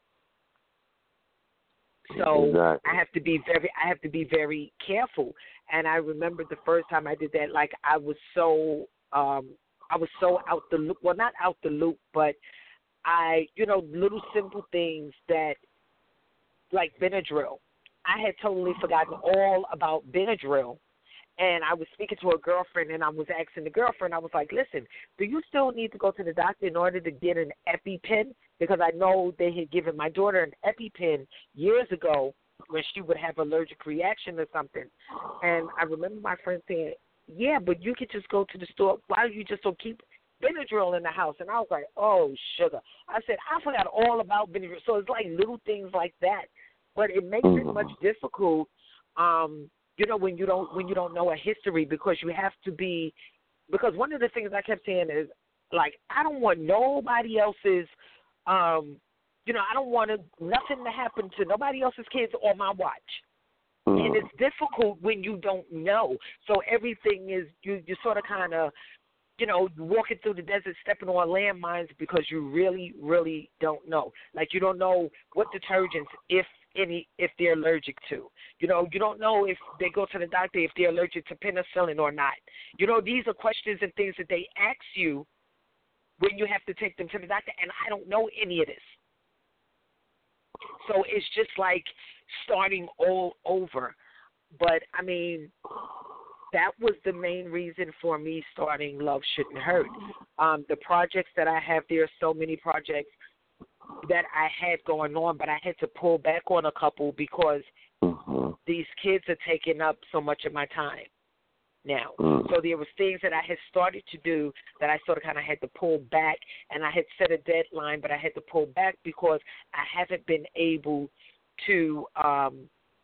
So exactly. I have to be very, I have to be very careful. And I remember the first time I did that, like I was so, um, I was so out the loop. Well, not out the loop, but I, you know, little simple things that, like Benadryl. I had totally forgotten all about Benadryl. And I was speaking to a girlfriend, and I was asking the girlfriend, I was like, listen, do you still need to go to the doctor in order to get an EpiPen? Because I know they had given my daughter an EpiPen years ago when she would have allergic reaction or something. And I remember my friend saying, yeah, but you could just go to the store. Why don't you just so keep Benadryl in the house? And I was like, oh, sugar. I said, I forgot all about Benadryl. So it's like little things like that. But it makes it much difficult, um, you know, when you don't when you don't know a history, because you have to be, because one of the things I kept saying is, like, I don't want nobody else's, um, you know, I don't want to, nothing to happen to nobody else's kids on my watch. Mm. And it's difficult when you don't know. So everything is, you, you sort of kind of, you know, walking through the desert, stepping on landmines because you really, really don't know. Like, you don't know what detergents, if any, if they're allergic to. You know, you don't know if they go to the doctor if they're allergic to penicillin or not. You know, these are questions and things that they ask you when you have to take them to the doctor, and I don't know any of this. So it's just like starting all over. But, I mean, that was the main reason for me starting Love Shouldn't Hurt. Um, the projects that I have, there are so many projects that I had going on, but I had to pull back on a couple because mm-hmm. these kids are taking up so much of my time now. Mm. So there was things that I had started to do that I sort of kind of had to pull back, and I had set a deadline, but I had to pull back because I haven't been able to, um,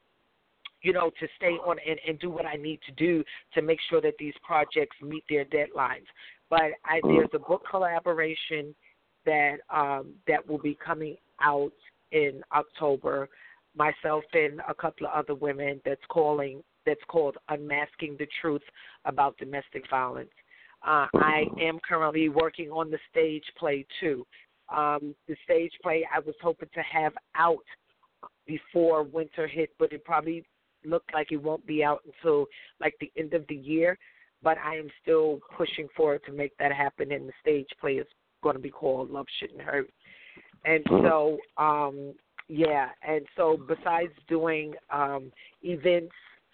you know, to stay on and, and do what I need to do to make sure that these projects meet their deadlines. But I, there's a book collaboration that um, that will be coming out in October. Myself and a couple of other women that's calling that's called Unmasking the Truth About Domestic Violence. Uh, I am currently working on the stage play too. Um, the stage play I was hoping to have out before winter hit, but it probably looked like it won't be out until like the end of the year. But I am still pushing forward to make that happen, and the stage play is going to be called Love Shouldn't Hurt. And so, um, yeah, and so besides doing um, events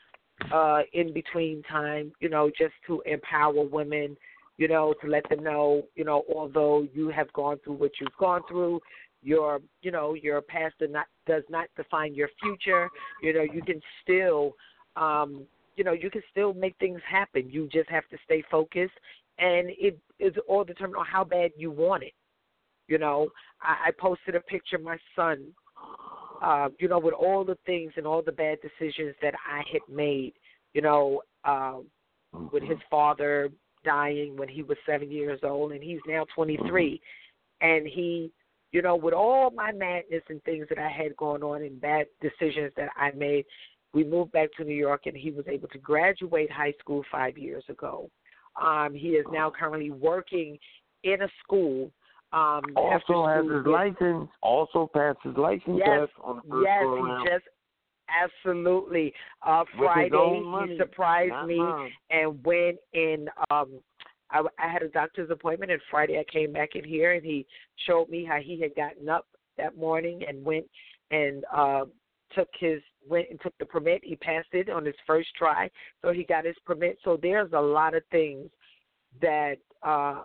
uh, in between time, you know, just to empower women, you know, to let them know, you know, although you have gone through what you've gone through, your, you know, your past does not, does not define your future. You know, you can still, um, you know, you can still make things happen. You just have to stay focused. And it is all determined on how bad you want it. You know, I, I posted a picture of my son, uh, you know, with all the things and all the bad decisions that I had made, you know, uh, with his father dying when he was seven years old, and he's now twenty-three. And he, you know, with all my madness and things that I had going on and bad decisions that I made, we moved back to New York, and he was able to graduate high school five years ago. Um, he is now currently working in a school. Um, also has school his license. Also passed his license yes, test on the first yes, go he around. just absolutely. Uh, Friday he surprised me mine. and went in. Um, I, I had a doctor's appointment, and Friday I came back in here, and he showed me how he had gotten up that morning and went and uh, took his went and took the permit. He passed it on his first try, so he got his permit. So there's a lot of things that uh,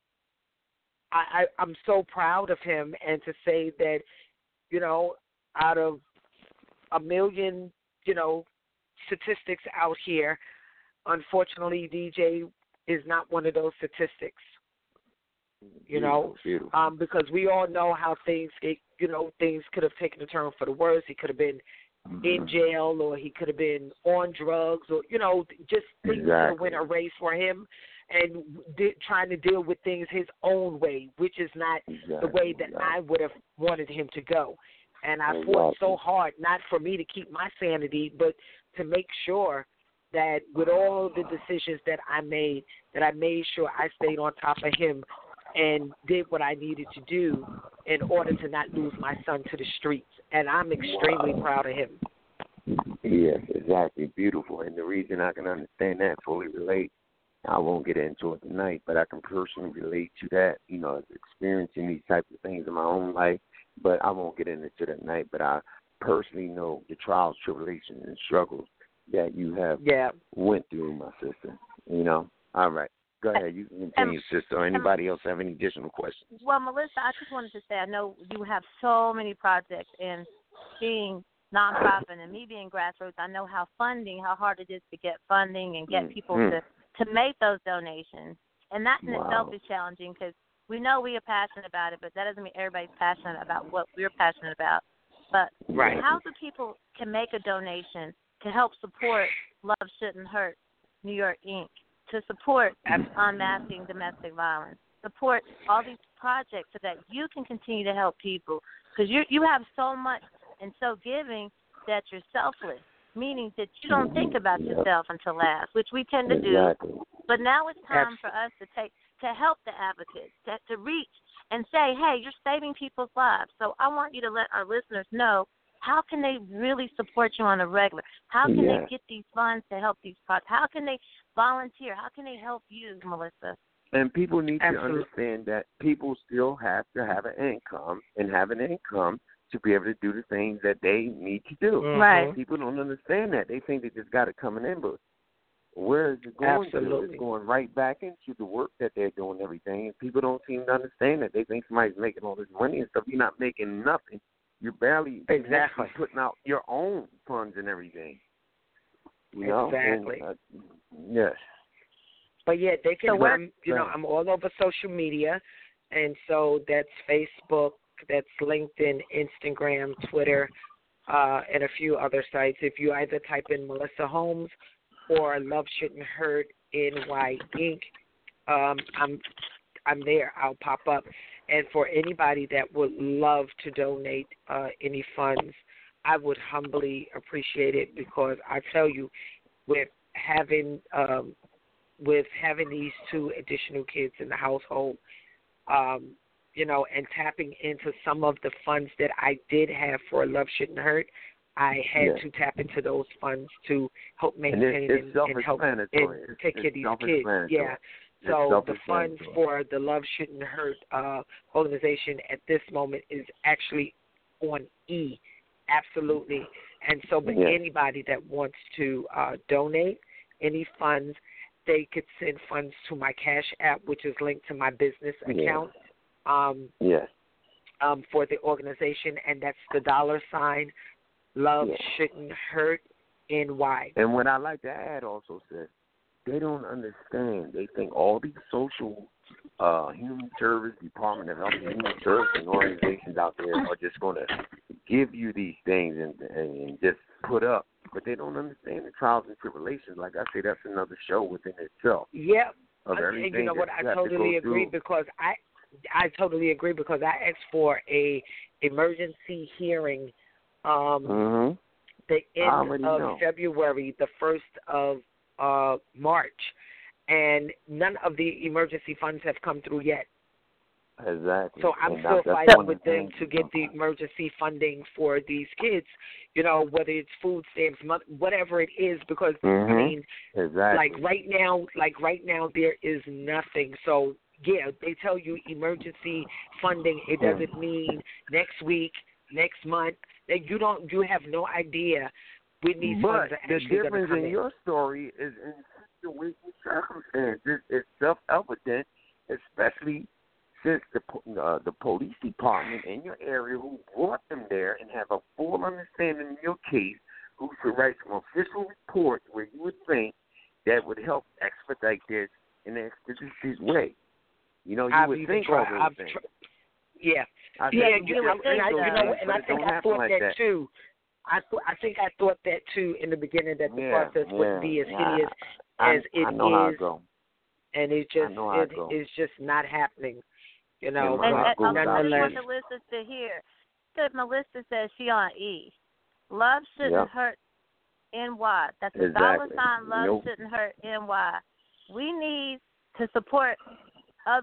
I, I, I'm so proud of him, and to say that, you know, out of a million, you know, statistics out here, unfortunately, D J is not one of those statistics. You know, beautiful. Um, because we all know how things, it, you know, things could have taken a turn for the worse. He could have been mm-hmm. in jail, or he could have been on drugs, or, you know, just things exactly. could have went erased for him, and de- trying to deal with things his own way, which is not exactly. the way that exactly. I would have wanted him to go. And I exactly. fought so hard, not for me to keep my sanity, but to make sure that with all the decisions that I made, that I made sure I stayed on top of him and did what I needed to do in order to not lose my son to the streets. And I'm extremely wow. proud of him. Yes, exactly. Beautiful. And the reason I can understand that, fully relate, I won't get into it tonight, but I can personally relate to that, you know, experiencing these types of things in my own life. But I won't get into it tonight, but I personally know the trials, tribulations, and struggles that you have yeah. went through, my sister. You know? All right. Go ahead. You can continue, um, sister. Or anybody um, else have any additional questions? Well, Melissa, I just wanted to say, I know you have so many projects, and being nonprofit and me being grassroots, I know how funding, how hard it is to get funding and get people mm-hmm. to, to make those donations. And that in wow. itself is challenging because we know we are passionate about it, but that doesn't mean everybody's passionate about what we're passionate about. But right. how do people can make a donation to help support Love Shouldn't Hurt New York, Incorporated, to support unmasking domestic violence, support all these projects so that you can continue to help people? Because you you have so much and so giving that you're selfless, meaning that you don't think about yep. yourself until last, which we tend to exactly. do. But now it's time for us to take to help the advocates, to, to reach and say, hey, you're saving people's lives. So I want you to let our listeners know, how can they really support you on a regular? How can yeah. they get these funds to help these projects? How can they volunteer? How can they help you, Melissa? And people need Absolutely. to understand that people still have to have an income and have an income to be able to do the things that they need to do. Mm-hmm. Right. People don't understand that. They think they just got to come in, but where is it going Absolutely. to? It's going right back into the work that they're doing and everything. And people don't seem to understand that. They think somebody's making all this money and stuff. You're not making nothing. You're barely exactly putting out your own funds and everything. You know? Exactly. And, uh, yes. But yeah, they can. So I'm, you know, I'm all over social media, and so that's Facebook, that's LinkedIn, Instagram, Twitter, uh, and a few other sites. If you either type in Melissa Holmes or Love Shouldn't Hurt N Y Incorporated, um, I'm I'm there. I'll pop up. And for anybody that would love to donate uh, any funds, I would humbly appreciate it, because I tell you, with having um, with having these two additional kids in the household, um, you know, and tapping into some of the funds that I did have for Love Shouldn't Hurt, I had yeah. to tap into those funds to help maintain and, it's, it's and, and help and take care of these kids. Yeah. So the funds for the Love Shouldn't Hurt uh, organization at this moment is actually on E, absolutely. And so, but yeah. anybody that wants to uh, donate any funds, they could send funds to my Cash App, which is linked to my business account. Yeah. Um, yes. Um, for the organization, and that's the dollar sign Love yeah. Shouldn't Hurt N Y. And what I like to add also, sis, they don't understand. They think all these social, uh, human service, Department of Health and Human Service and organizations out there are just going to give you these things and, and, and just put up. But they don't understand the trials and tribulations. Like I say, that's another show within itself. Yeah. Of everything you know what? I totally to agree because I, I totally agree because I asked for a emergency hearing. Um, mm-hmm. The end of know. February, the first of uh, March, and none of the emergency funds have come through yet. Exactly. So I'm and still that's, fighting that's with them to get the emergency funding for these kids, you know, whether it's food stamps, whatever it is, because, mm-hmm. I mean, exactly. like right now, like right now there is nothing. So, yeah, they tell you emergency funding. It doesn't mean next week, next month. You don't, you have no idea when these but funds are actually the difference come in, in your story is in situation circumstances. It's self-evident, especially since the uh, the police department in your area who brought them there and have a full understanding of your case, who should write some official report where you would think that would help expedite this in an expeditious way. You know, you I've would think tried, all those I've things. Tr- yeah, I yeah, you, you know, and I, you know, and I think I thought like that, that too. I th- I think I thought that too in the beginning, that the yeah, process yeah, wouldn't be as yeah. hideous I, as it I know how is, it go. and it just it, it is just not happening. You know, yeah, and, and, but I'm nonetheless. want Melissa to hear. Because Melissa says she on E. Love Shouldn't yep. Hurt N Y. That's a exactly. dollar sign. Love nope. Shouldn't Hurt N Y. We need to support others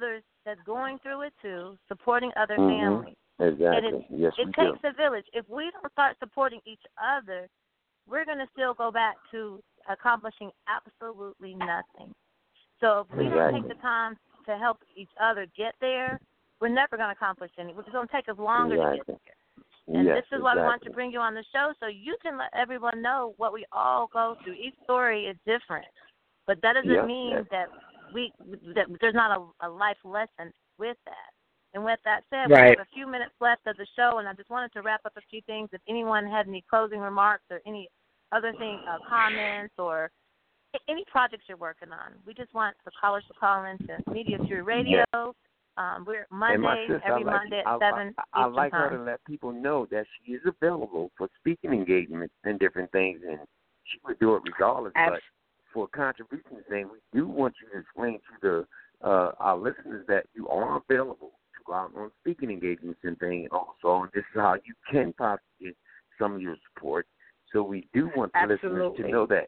that's going through it too, supporting other mm-hmm. families. Exactly. And it, yes, it we takes do. a village. If we don't start supporting each other, we're going to still go back to accomplishing absolutely nothing. So if we exactly. don't take the time to help each other get there, we're never going to accomplish anything. It's going to take us longer exactly. to get there. And yes, this is why exactly. we want to bring you on the show so you can let everyone know what we all go through. Each story is different. But that doesn't yep, mean yep. that we that there's not a, a life lesson with that. And with that said, right. we have a few minutes left of the show, and I just wanted to wrap up a few things. If anyone had any closing remarks or any other thing, uh, comments or any projects you're working on, we just want the callers to call into Media Fury Radio. Yes. Um, we're And my Monday, sister, every I like, Monday at I, seven I, I Eastern like time. her to let people know that she is available for speaking engagements and different things, and she would do it regardless. Absolutely. But for a contribution thing, we do want you to explain to the uh, our listeners that you are available to go out on speaking engagements and things also, and this is how you can possibly get some of your support. So we do want the Absolutely. listeners to know that.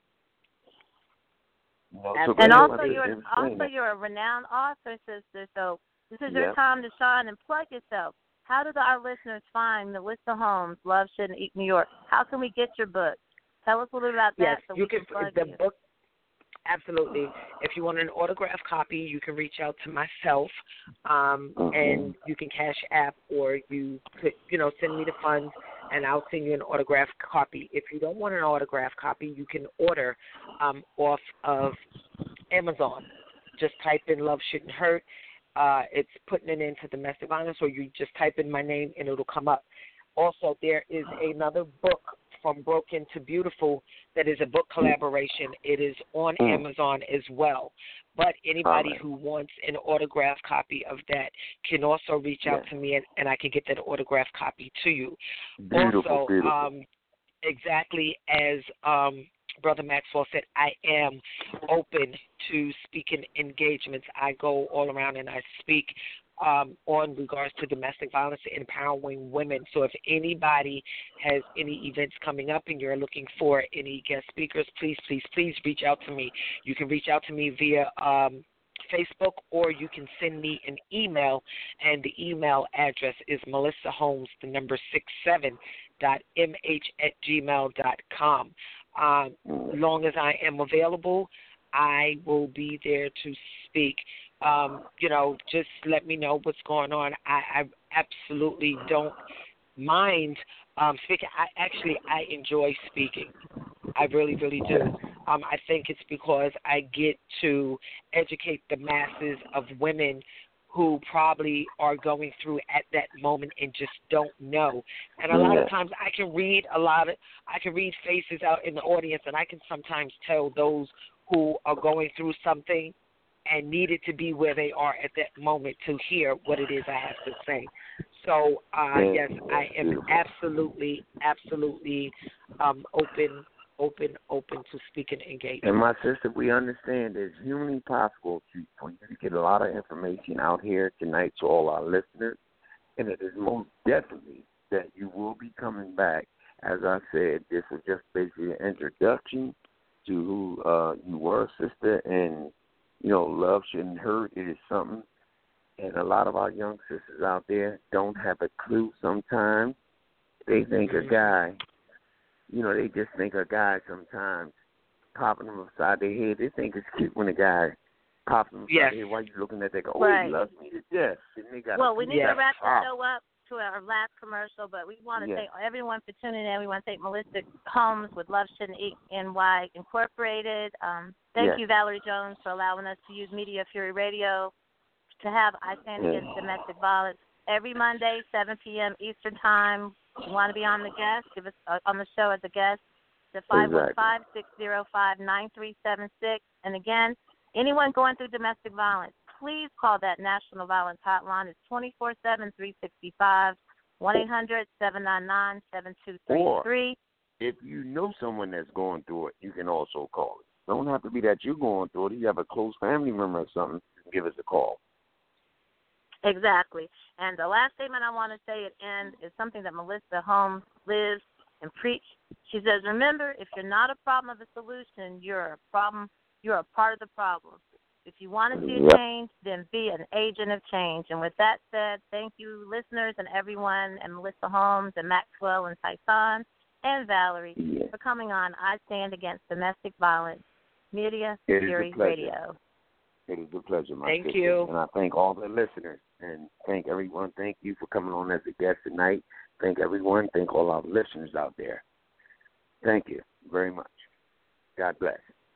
You know, so and go also, ahead you're and also explain you're a renowned author, sister. So this is your Yep. time to shine and plug yourself. How do our listeners find Melissa Holmes, Love Shouldn't Eat New York? How can we get your book? Tell us a little bit about Yes, that so you we can. can plug The you. book. Absolutely. If you want an autographed copy, you can reach out to myself, um, Mm-hmm. and you can cash app, or you could, you know, send me the funds, and I'll send you an autographed copy. If you don't want an autographed copy, you can order um, off of Amazon. Just type in "Love Shouldn't Hurt." Uh, it's putting it into domestic violence, or you just type in my name and it'll come up. Also, there is another book, From Broken to Beautiful, that is a book collaboration. It is on Mm. Amazon as well. But anybody right. who wants an autographed copy of that can also reach out Yeah. to me, and, and I can get that autographed copy to you. Beautiful, also, beautiful. Um, exactly as um, Brother Maxwell said, I am open to speaking engagements. I go all around and I speak Um, on regards to domestic violence, empowering women. So if anybody has any events coming up and you're looking for any guest speakers, please, please, please reach out to me. You can reach out to me via um, Facebook, or you can send me an email, and the email address is Melissa Holmes, the number six seven dot m h at gmail dot com. Um, as long as I am available, I will be there to speak. Um, you know, just let me know what's going on. I, I absolutely don't mind um, speaking. I actually I enjoy speaking. I really, really do. Um, I think it's because I get to educate the masses of women who probably are going through at that moment and just don't know. And a lot of times I can read a lot of I can read faces out in the audience, and I can sometimes tell those who are going through something and needed to be where they are at that moment to hear what it is I have to say. So, uh, yes, I am absolutely, absolutely um, open, open, open to speaking engagement. And my sister, we understand it's humanly possible to, for you to get a lot of information out here tonight to all our listeners, and it is most definitely that you will be coming back. As I said, this was just basically an introduction to who uh, you were, sister, and you know, love shouldn't hurt. It is something. And a lot of our young sisters out there don't have a clue sometimes. They think a guy, you know, they just think a guy sometimes popping them upside their head. They think it's cute when a guy pops them upside yes. their head while you're looking at they go, oh, Right. he loves me to death. And they got Well, we need yes. to wrap the ah. show up to our last commercial, but we want to Yes. thank everyone for tuning in. We want to thank Melissa Holmes with Love Shouldn't Eat N Y Incorporated. Um, thank Yes. you, Valerie Jones, for allowing us to use Media Fury Radio to have I Stand Yes. Against Domestic Violence every Monday, seven p.m. Eastern Time. If you want to be on the guest, give us uh, on the show as a guest to five one five, six zero five, nine three seven six. And again, anyone going through domestic violence, please call that National Violence Hotline. It's twenty-four seven, three sixty-five, one eight hundred, seven nine nine, seven two three three. If you know someone that's going through it, you can also call it. Don't have to be that you're going through it. If you have a close family member or something, you can give us a call. Exactly. And the last statement I want to say at end is something that Melissa Holmes lives and preach. She says, remember, if you're not a problem of the solution, you're a problem. You're a part of the problem. If you want to see Yep. change, then be an agent of change. And with that said, thank you, listeners and everyone, and Melissa Holmes and Maxwell and Tyson and Valerie Yeah. for coming on I Stand Against Domestic Violence Media It is a Fury pleasure. Radio. It is a pleasure, my Thank sister. you. And I thank all the listeners and thank everyone. Thank you for coming on as a guest tonight. Thank everyone. Thank all our listeners out there. Thank you very much. God bless.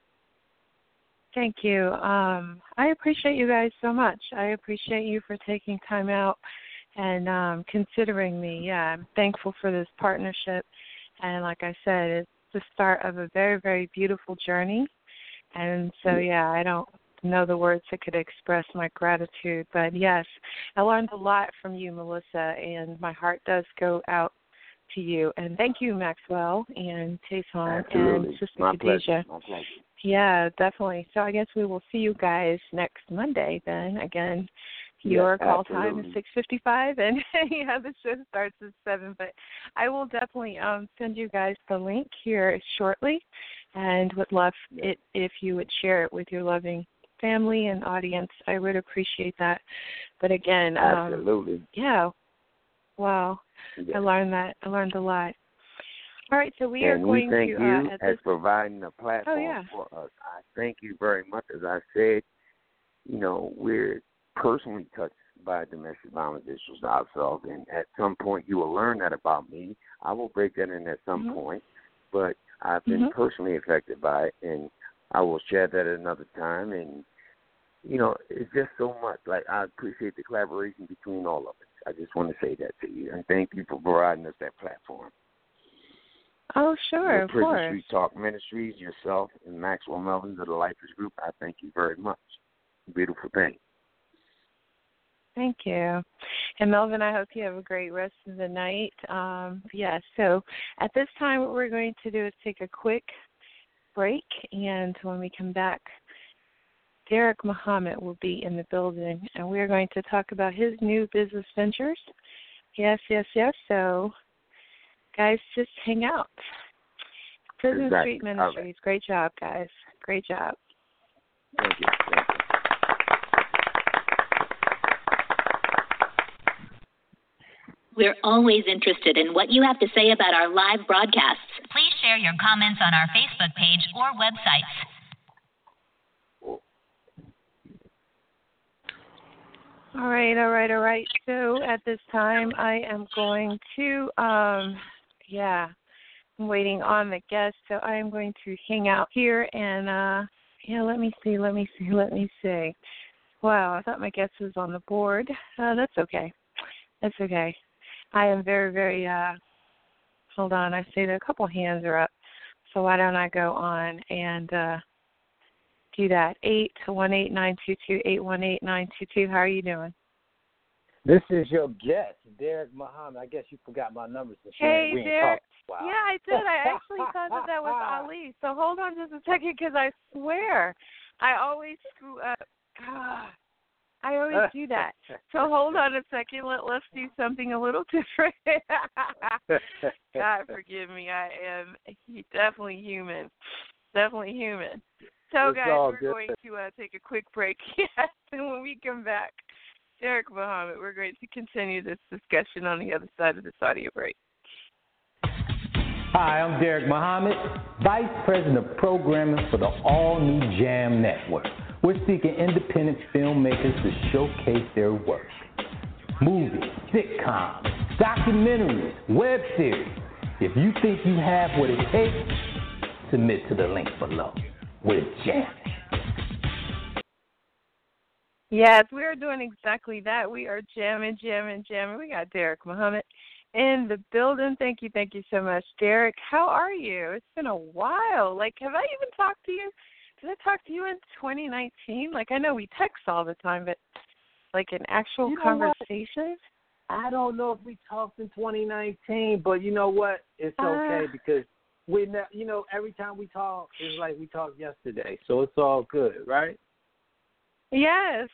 Thank you. Um, I appreciate you guys so much. I appreciate you for taking time out and um, considering me. Yeah, I'm thankful for this partnership. And like I said, it's the start of a very, very beautiful journey. And so, yeah, I don't know the words that could express my gratitude. But, yes, I learned a lot from you, Melissa, and my heart does go out to you. And thank you, Maxwell and Tayson and Sister My Khadijah. pleasure. My pleasure. Yeah, definitely. So I guess we will see you guys next Monday then. Again, your Yeah, call time is absolutely. six fifty-five, and yeah, the show starts at seven. But I will definitely um, send you guys the link here shortly, and would love it if you would share it with your loving family and audience. I would appreciate that. But again, um, Absolutely. yeah, wow, Yeah. I learned that. I learned a lot. All right, so we are and going we thank to you uh, at as this. providing a platform Oh, yeah. for us. I thank you very much. As I said, you know, we're personally touched by domestic violence issues ourselves, and at some point you will learn that about me. I will break that in at some Mhm. point, but I've been Mhm. personally affected by it, and I will share that at another time. And you know, it's just so much. Like, I appreciate the collaboration between all of us. I just want to say that to you, and thank you for providing us that platform. Oh, sure, of Prison course. Street Talk Ministries, yourself, and Maxwell Melvin of the Lifers Group, I thank you very much. Beautiful thing. Thank you. And Melvin, I hope you have a great rest of the night. Um, yes, yeah, so at this time what we're going to do is take a quick break, and when we come back, Derek Muhammad will be in the building, and we're going to talk about his new business ventures. Yes, yes, yes. So, guys, just hang out. Prison Exactly. Street Ministries. Right. Great job, guys. Great job. Thank you. Thank you. We're always interested in what you have to say about our live broadcasts. Please share your comments on our Facebook page or website. All right, all right, all right. So at this time, I am going to, um, yeah, I'm waiting on the guest. So I am going to hang out here and, uh, yeah, let me see, let me see, let me see. Wow, I thought my guest was on the board. Uh, that's okay. That's okay. I am very, very, uh, hold on, I see that a couple hands are up. So why don't I go on and uh, do that? eight one eight, nine two two, eight one eight, nine two two. How are you doing? This is your guest, Derek Muhammad. I guess you forgot my number since Hey, we ain't Derek. talked. Wow. Yeah, I did. I actually thought that that was Ali. So hold on just a second, because I swear I always screw up. Ah, I always do that. So hold on a second. Let, let's do something a little different. God forgive me. I am definitely human. Definitely human. So, It's guys, all we're good. going to uh, take a quick break. Yes, and when we come back, Derek Muhammad, we're going to continue this discussion on the other side of this audio break. Hi, I'm Derek Muhammad, Vice President of Programming for the All New Jam Network. We're seeking independent filmmakers to showcase their work. Movies, sitcoms, documentaries, web series. If you think you have what it takes, submit to the link below. We're jamming. Yes, we are doing exactly that. We are jamming, jamming, jamming. We got Derek Muhammad in the building. Thank you, thank you so much, Derek. How are you? It's been a while. Like, have I even talked to you? Did I talk to you in twenty nineteen? Like, I know we text all the time, but like an actual You know conversation? I don't know if we talked in twenty nineteen, but you know what? It's Uh, okay because we, ne- you know, every time we talk, it's like we talked yesterday, so it's all good, right? Yes.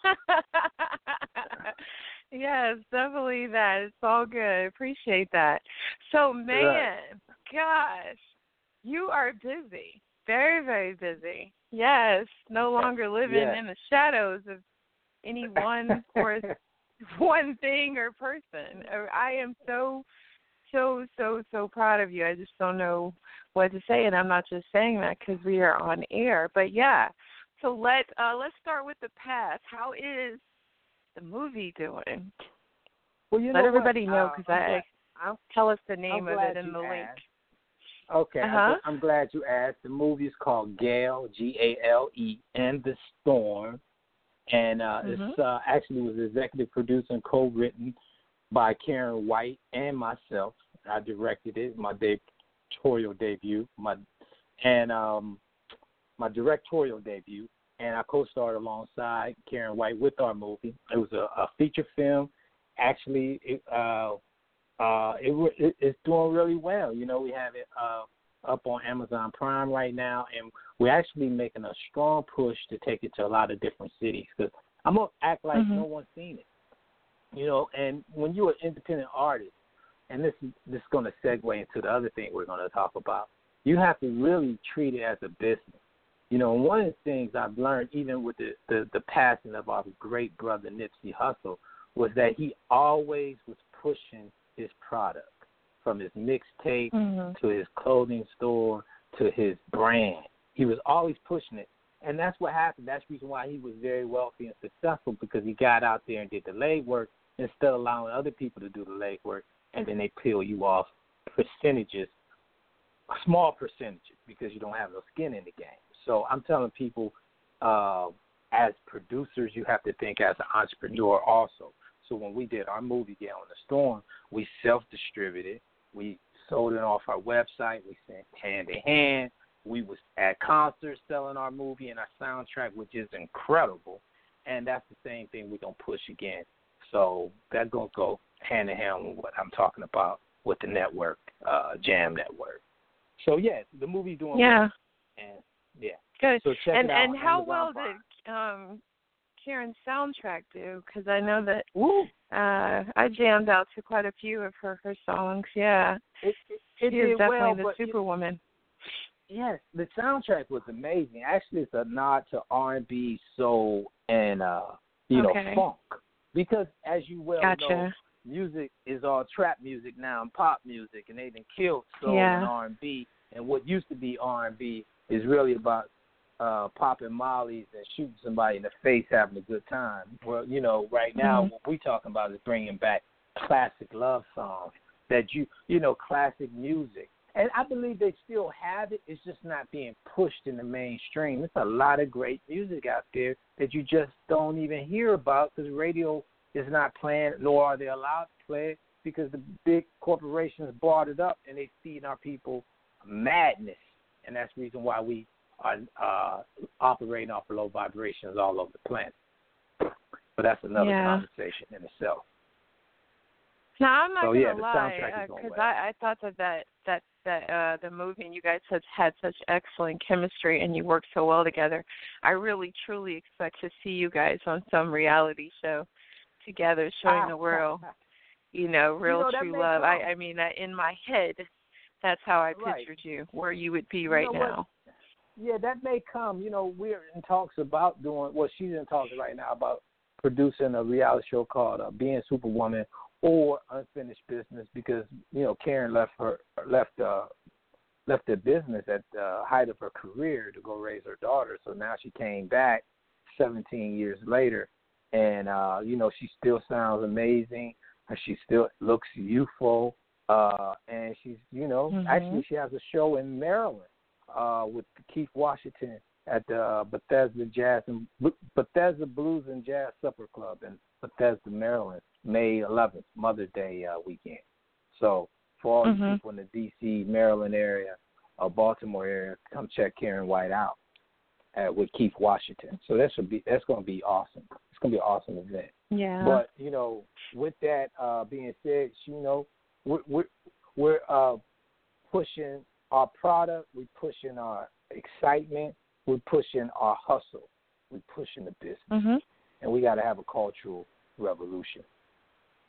Yes, definitely that. It's all good. Appreciate that. So, man, gosh, you are busy. Very, very busy. Yes, no longer living Yeah. in the shadows of any one or one thing or person. I am so, so, so, so proud of you. I just don't know what to say, and I'm not just saying that because we are on air. But yeah, so let uh, let's start with the past. How is the movie doing? Well, you let know everybody what? know uh, because I'm I glad, I'm, tell us the name I'm of glad it in you the link. asked. Okay, Uh-huh. I'm, I'm glad you asked. The movie is called Gale, G A L E, and the Storm, and uh, Mm-hmm. it's uh, actually was executive produced and co-written by Karen White and myself. I directed it, my directorial debut, my and um, my directorial debut, and I co-starred alongside Karen White with our movie. It was a, a feature film. Actually, it, uh, uh, it, it it's doing really well. You know, we have it uh, up on Amazon Prime right now, and we're actually making a strong push to take it to a lot of different cities because I'm gonna act like Mm-hmm. no one's seen it. You know, and when you're an independent artist, and this is this is going to segue into the other thing we're going to talk about, you have to really treat it as a business. You know, and one of the things I've learned, even with the, the, the passing of our great brother Nipsey Hussle, was that he always was pushing his product, from his mixtape Mm-hmm. to his clothing store to his brand. He was always pushing it. And that's what happened. That's the reason why he was very wealthy and successful, because he got out there and did the legwork instead of allowing other people to do the legwork, and then they peel you off percentages, small percentages, because you don't have no skin in the game. So I'm telling people, uh, as producers, you have to think as an entrepreneur also. So when we did our movie, Gale in the Storm, we self-distributed. We sold it off our website. We sent hand to hand. We was at concerts selling our movie and our soundtrack, which is incredible. And that's the same thing we're going to push again. So that's going to go hand in hand with what I'm talking about with the network, uh, Jam Network. So, yeah, the movie's doing Yeah. well. And, yeah. Good. So check and it out and on how Amazon well Prime. did um, Karen's soundtrack do? Because I know that Woo. uh, I jammed out to quite a few of her, her songs. Yeah. It, it, she it is did definitely well, the but superwoman. Yes, the soundtrack was amazing. Actually, it's a nod to R and B, soul, and uh, you Okay. know, funk. Because as you well Gotcha. know, music is all trap music now and pop music, and they done killed soul Yeah. and R and B. And what used to be R and B is really about uh, popping mollies and shooting somebody in the face, having a good time. Well, you know, right now Mhm. what we're talking about is bringing back classic love songs that you, you know, classic music. And I believe they still have it. It's just not being pushed in the mainstream. There's a lot of great music out there that you just don't even hear about because radio is not playing, nor are they allowed to play it because the big corporations bought it up and they feed our people madness. And that's the reason why we are uh, operating off of low vibrations all over the planet. But that's another Yeah. conversation in itself. Now I'm not So, gonna yeah, the lie, soundtrack is because going well. I, I thought that that that that uh, the movie and you guys had had such excellent chemistry and you worked so well together. I really truly expect to see you guys on some reality show together, showing the world, you know, real You know, that true may love. come. I, I mean, that in my head, that's how I Right. pictured you, where you would be You right know what? now. Yeah, that may come. You know, we're in talks about doing, well, she's in talks right now about producing a reality show called uh, Being Superwoman or Unfinished Business because, you know, Karen left her, left, uh, left the business at the height of her career to go raise her daughter. So now she came back seventeen years later and, uh, you know, she still sounds amazing. She still looks youthful. Uh, and she's, you know, Mhm. actually she has a show in Maryland. Uh, with Keith Washington at the uh, Bethesda Jazz and Bethesda Blues and Jazz Supper Club in Bethesda, Maryland, May eleventh, Mother's Day uh, weekend. So for all Mhm. you people in the D C, Maryland area, or Baltimore area, come check Karen White out at, with Keith Washington. So that should be that's going to be awesome. It's going to be an awesome event. Yeah. But you know, with that uh, being said, you know, we're we're, we're uh, pushing our product, we're pushing our excitement, we're pushing our hustle, we're pushing the business, Mhm. and we got to have a cultural revolution.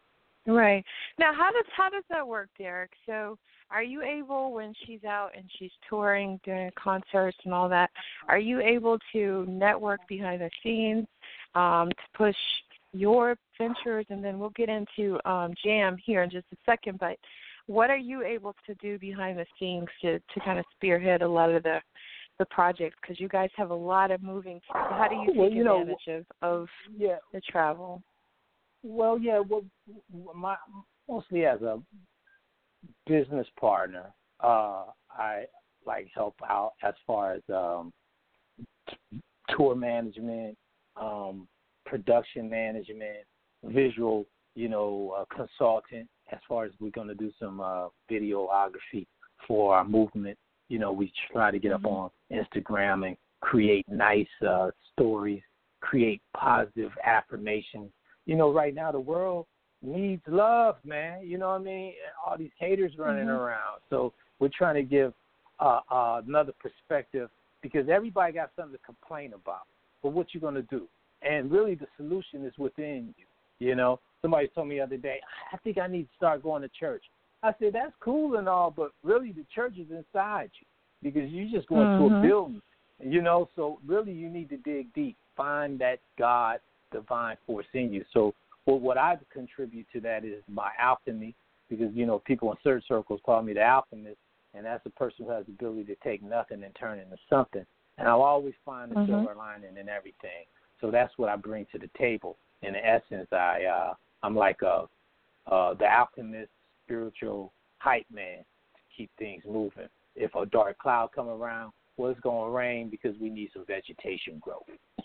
Right. Now, how does how does that work, Derek? So, are you able, when she's out and she's touring, doing concerts and all that, are you able to network behind the scenes um, to push your ventures? And then we'll get into um, Jam here in just a second. But what are you able to do behind the scenes to, to kind of spearhead a lot of the the projects? Because you guys have a lot of moving parts. How do you take well, you advantage know, of, of yeah. the travel? Well, yeah, well, my mostly as a business partner, uh, I like help out as far as um, t- tour management, um, production management, visual, you know, uh, consultant. As far as we're going to do some uh, videography for our movement, you know, we try to get mm-hmm. up on Instagram and create nice uh, stories, create positive affirmations. You know, right now the world needs love, man. You know what I mean? All these haters running mm-hmm. around. So we're trying to give uh, uh, another perspective, because everybody got something to complain about. But what you going to do? And really the solution is within you. You know, somebody told me the other day, I think I need to start going to church. I said, that's cool and all, but really the church is inside you, because you just going mm-hmm. to a building. You know, so really you need to dig deep, find that God divine force in you. So well, what I contribute to that is my alchemy, because, you know, people in search circles call me the alchemist, and that's the person who has the ability to take nothing and turn it into something. And I'll always find the mm-hmm. silver lining in everything. So that's what I bring to the table. In essence, I, uh, I'm like a, uh, the alchemist, spiritual hype man to keep things moving. If a dark cloud come around, well, it's going to rain because we need some vegetation growth.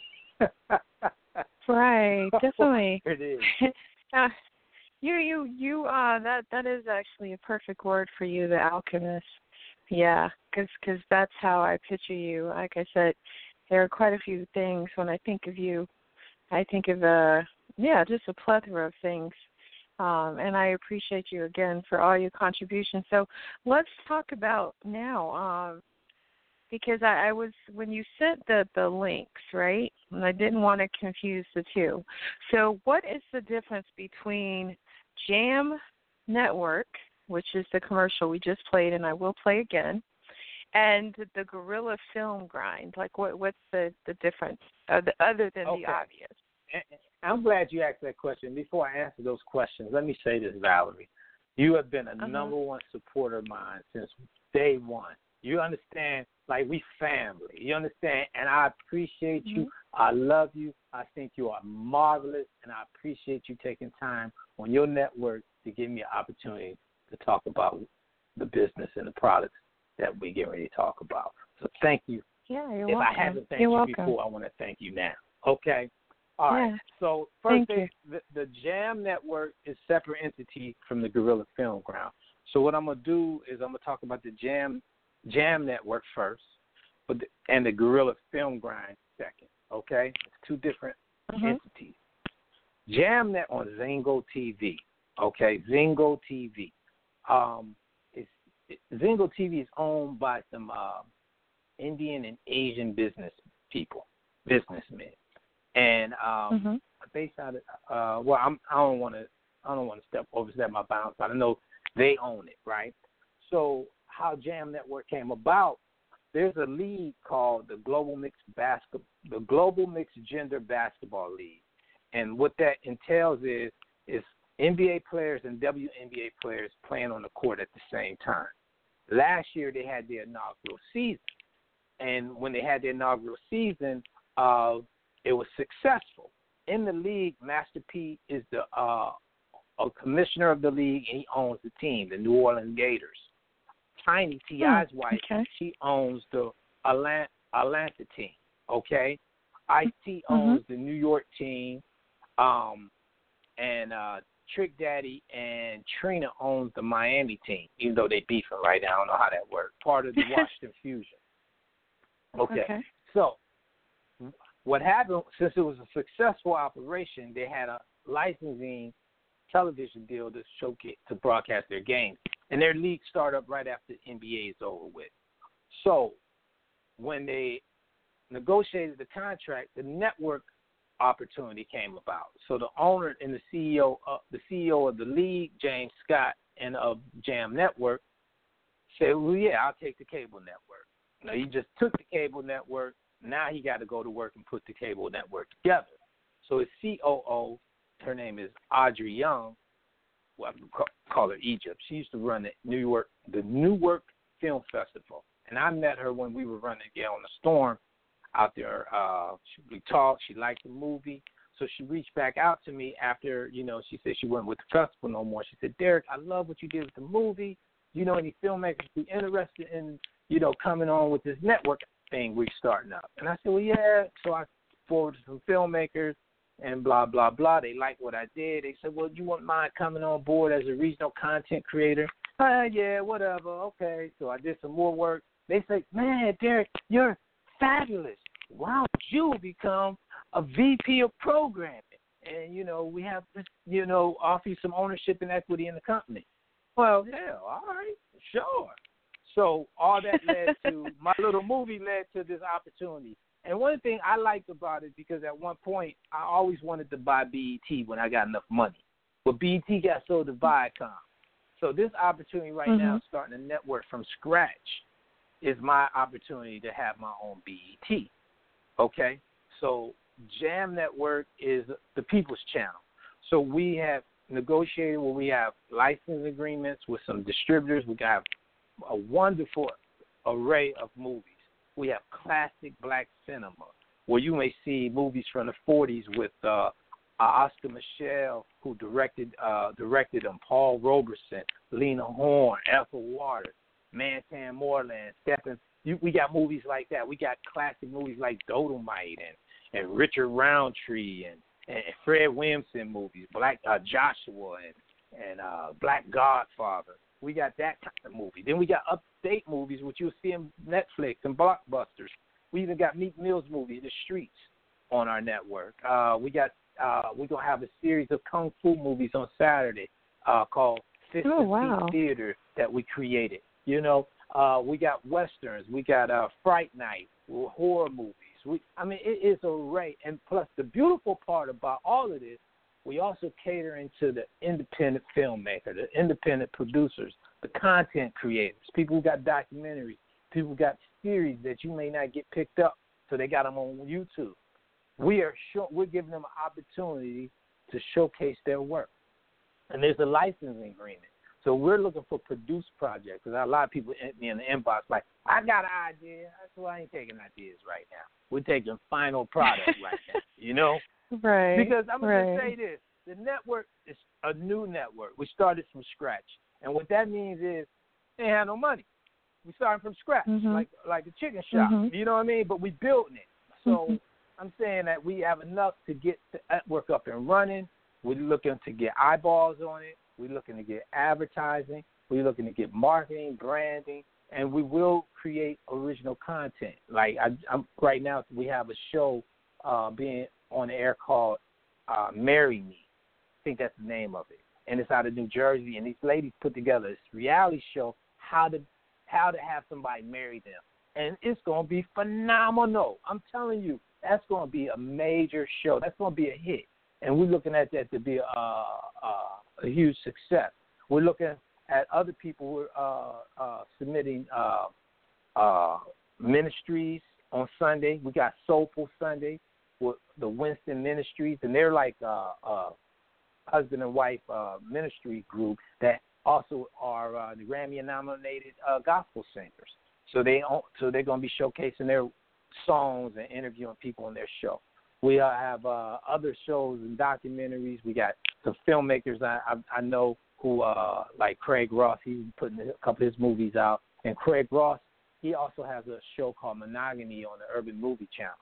Right, definitely. It is. uh, you, you, you. Uh, that that is actually a perfect word for you, the alchemist. Yeah, because cause that's how I picture you. Like I said, there are quite a few things when I think of you. I think of uh, yeah, just a plethora of things. Um, and I appreciate you again for all your contributions. So let's talk about now. Um, Because I, I was, when you sent the, the links, right, and I didn't want to confuse the two. So what is the difference between Jam Network, which is the commercial we just played and I will play again, and the Guerrilla Film Grind? Like, what what's the, the difference uh, the, other than okay. the obvious? I'm glad you asked that question. Before I answer those questions, let me say this, Valerie. You have been a uh-huh. number one supporter of mine since day one. You understand, like, we family. You understand? And I appreciate you. Mm-hmm. I love you. I think you are marvelous, and I appreciate you taking time on your network to give me an opportunity to talk about the business and the products that we get ready to talk about. So thank you. Yeah, you're if welcome. I haven't thanked you're you welcome. before, I want to thank you now. Okay? All right. Yeah. So first, Thank the, the Jam Network is a separate entity from the Guerrilla Film Ground. So what I'm going to do is I'm going to talk about the Jam Jam Network first, but the, and the Guerrilla Film Grind second. Okay, it's two different mm-hmm. entities. Jam Net on Zingo T V. Okay, Zingo T V. Um, it's it, Zingo T V is owned by some uh, Indian and Asian business people, businessmen, and um, mm-hmm. based out of uh, well, I'm, I don't want to I don't want to step overstep my bounds, but I know they own it, right? So how Jam Network came about, there's a league called the Global Mixed Basketball, the Global Mixed Gender Basketball League, and what that entails is is N B A players and W N B A players playing on the court at the same time. Last year they had their inaugural season, and when they had their inaugural season, uh, it was successful. In the league, Master P is the uh, a commissioner of the league, and he owns the team, the New Orleans Gators. Tiny, T I's hmm, wife, okay. she owns the Atlanta, Atlanta team, okay? Ice-T owns mm-hmm. the New York team, um, and uh, Trick Daddy and Trina owns the Miami team, even though they beefing right now. I don't know how that works. Part of the Washington Fusion. Okay. okay. So what happened, since it was a successful operation, they had a licensing television deal to showcase, to broadcast their games. And their league started up right after the N B A is over with. So when they negotiated the contract, the network opportunity came about. So the owner and the C E O, uh, the C E O of the league, James Scott, and of Jam Network, said, "Well, yeah, I'll take the cable network." Now he just took the cable network. Now he got to go to work and put the cable network together. So his C O O, her name is Audrey Young. Well, I call her Egypt. She used to run the New York, the Newark Film Festival, and I met her when we were running again on the Storm out there. Uh, she, we talked. She liked the movie, so she reached back out to me after, you know, she said she wasn't with the festival no more. She said, "Derek, I love what you did with the movie. You know, any filmmakers be interested in, you know, coming on with this network thing we're starting up?" And I said, "Well, yeah." So I forwarded some filmmakers and blah, blah, blah. They liked what I did. They said, "Well, you wouldn't mind coming on board as a regional content creator?" Uh, yeah, whatever. Okay. So I did some more work. They said, "Man, Derek, you're fabulous. Why don't you become a V P of programming? And, you know, we have, you know, offer you some ownership and equity in the company." Well, yeah, all right, sure. So all that led to, my little movie led to this opportunity. And one thing I liked about it, because at one point I always wanted to buy B E T when I got enough money. But B E T got sold to Viacom. So this opportunity right mm-hmm. now, starting a network from scratch, is my opportunity to have my own B E T. Okay? So Jam Network is the people's channel. So we have negotiated where we have license agreements with some distributors. We have a wonderful array of movies. We have classic black cinema, where you may see movies from the forties with uh, Oscar Michelle, who directed uh, directed them, Paul Robeson, Lena Horne, Ethel Waters, Mantan Moreland, Stephen. You, we got movies like that. We got classic movies like Dolomite and, and Richard Roundtree and, and Fred Williamson movies, Black uh, Joshua and, and uh, Black Godfather. We got that kind of movie. Then we got upstate movies, which you'll see on Netflix and Blockbusters. We even got Meek Mill's movie, The Streets, on our network. Uh, we got uh, we're gonna have a series of kung fu movies on Saturday uh, called Fist oh, and wow. Feet Theater that we created. You know, uh, we got westerns. We got uh, Fright Night, horror movies. We, I mean, it is an array. And plus, the beautiful part about all of this, we also cater into the independent filmmaker, the independent producers, the content creators, people who got documentaries, people who got series that you may not get picked up, so they got them on YouTube. We are show, we're giving them an opportunity to showcase their work, and there's a licensing agreement. So we're looking for produced projects. Because a lot of people hit me in the inbox like, "I got an idea." I said, "Well, I ain't taking ideas right now. We're taking final product right now." You know. Right. Because I'm going right. to say this. The network is a new network. We started from scratch. And what that means is they had no money. We started from scratch, mm-hmm. like like a chicken shop. Mm-hmm. You know what I mean? But we building it. So mm-hmm. I'm saying that we have enough to get the network up and running. We're looking to get eyeballs on it. We're looking to get advertising. We're looking to get marketing, branding. And we will create original content. Like I, I'm, right now we have a show uh, being on the air called uh, Marry Me. I think that's the name of it. And it's out of New Jersey. And these ladies put together this reality show, how to how to have somebody marry them. And it's going to be phenomenal. I'm telling you, that's going to be a major show. That's going to be a hit. And we're looking at that to be a, a, a huge success. We're looking at other people who are uh, uh, submitting uh, uh, ministries on Sunday. We got Soulful Sunday with the Winston Ministries, and they're like a, a husband and wife uh, ministry group that also are uh, the Grammy-nominated uh, gospel singers. So they so they're going to be showcasing their songs and interviewing people on their show. We uh, have uh, other shows and documentaries. We got some filmmakers I, I, I know who, uh, like Craig Ross, he's putting a couple of his movies out. And Craig Ross, he also has a show called Monogamy on the Urban Movie Channel.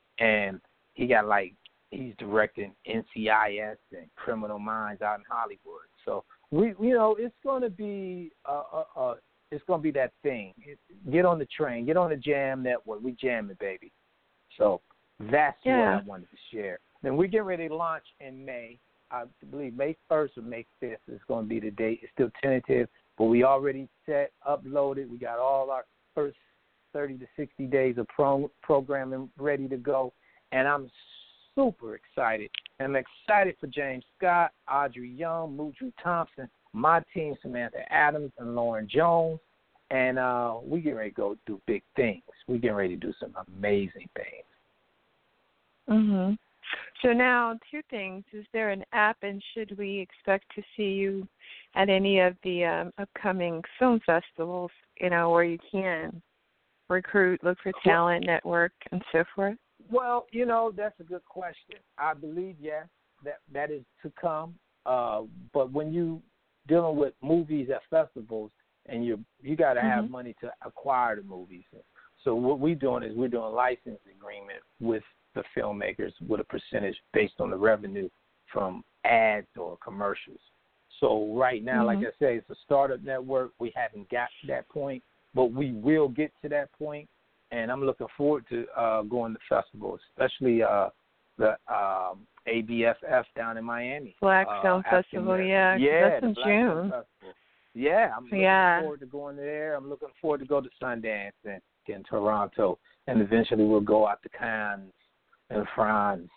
And he got like, he's directing N C I S and Criminal Minds out in Hollywood. So, we, you know, it's going to be uh, uh, uh, it's going to be that thing. It, get on the train. Get on the Jam Network. We jamming, baby. So that's yeah. what I wanted to share. Then we're getting ready to launch in May. I believe May first or May fifth is going to be the date. It's still tentative, but we already set, uploaded. We got all our first thirty to sixty days of pro- programming ready to go. And I'm super excited. I'm excited for James Scott, Audrey Young, Mudry Thompson, my team, Samantha Adams and Lauren Jones. And uh, we get ready to go do big things. We get ready to do some amazing things. Mm-hmm. So now, two things. Is there an app, and should we expect to see you at any of the um, upcoming film festivals, you know, where you can recruit, look for talent, network, and so forth? Well, you know, that's a good question. I believe, yes, that, that is to come. Uh, but when you dealing with movies at festivals, and you you got to have mm-hmm. money to acquire the movies. So what we're doing is we're doing a license agreement with the filmmakers with a percentage based on the revenue from ads or commercials. So right now, mm-hmm. like I say, it's a startup network. We haven't got to that point, but we will get to that point, and I'm looking forward to uh, going to festivals, especially uh, the um, A B F F down in Miami. Black uh, Film Festival, yeah. Yeah, that's in Black June. Yeah, I'm looking yeah. forward to going there. I'm looking forward to go to Sundance and in Toronto, and eventually we'll go out to Cannes and France.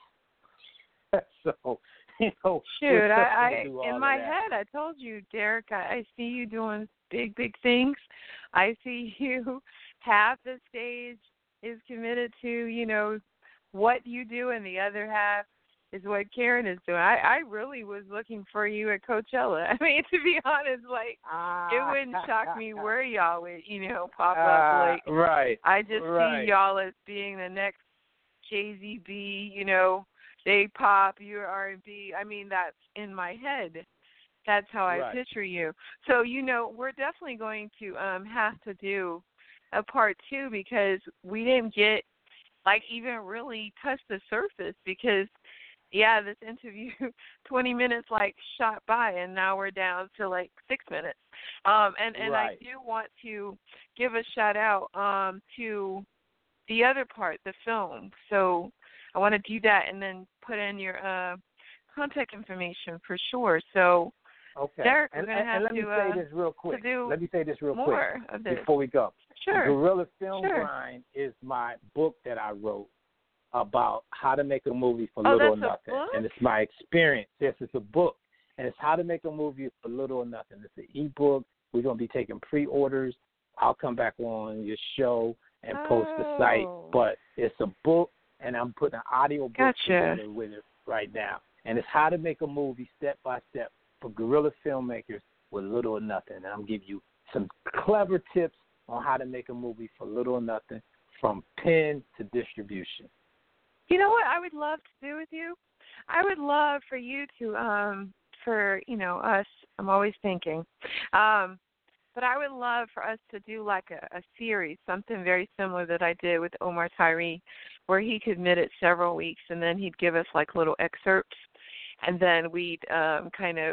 So, you know, shoot, I, I in my head, I told you, Derek, I, I see you doing big, big things. I see you. Half the stage is committed to, you know, what you do, and the other half is what Karen is doing. I, I really was looking for you at Coachella. I mean, to be honest, like, ah. it wouldn't shock me where y'all would, you know, pop uh, up. Like, right. I just right. see y'all as being the next Jay-Z B, you know, they pop, you're R and B. I mean, that's in my head. That's how I right. picture you. So, you know, we're definitely going to um, have to do a part two, because we didn't get, like, even really touch the surface, because yeah, this interview, twenty minutes, like, shot by, and now we're down to, like, six minutes. Um, and, and right. I do want to give a shout-out um, to the other part, the film. So I want to do that and then put in your uh, contact information for sure. So, okay. Derek, and, we're going to have and let to, me uh, say this real quick. Let me say this real more quick of this. before we go. Sure. Guerrilla Film sure. Grind is my book that I wrote about how to make a movie for oh, little or that's nothing. A book? And it's my experience. Yes, it's a book. And it's how to make a movie for little or nothing. It's an e-book. We're going to be taking pre-orders. I'll come back on your show and oh. post the site. But it's a book, and I'm putting an audio book gotcha. together with it right now. And it's how to make a movie step by step for guerrilla filmmakers with little or nothing. And I'm giving you some clever tips on how to make a movie for little or nothing, from pen to distribution. You know what I would love to do with you? I would love for you to, um, for, you know, us, I'm always thinking, um, but I would love for us to do like a, a series, something very similar that I did with Omar Tyree, where he committed several weeks, and then he'd give us like little excerpts, and then we'd um, kind of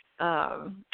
um,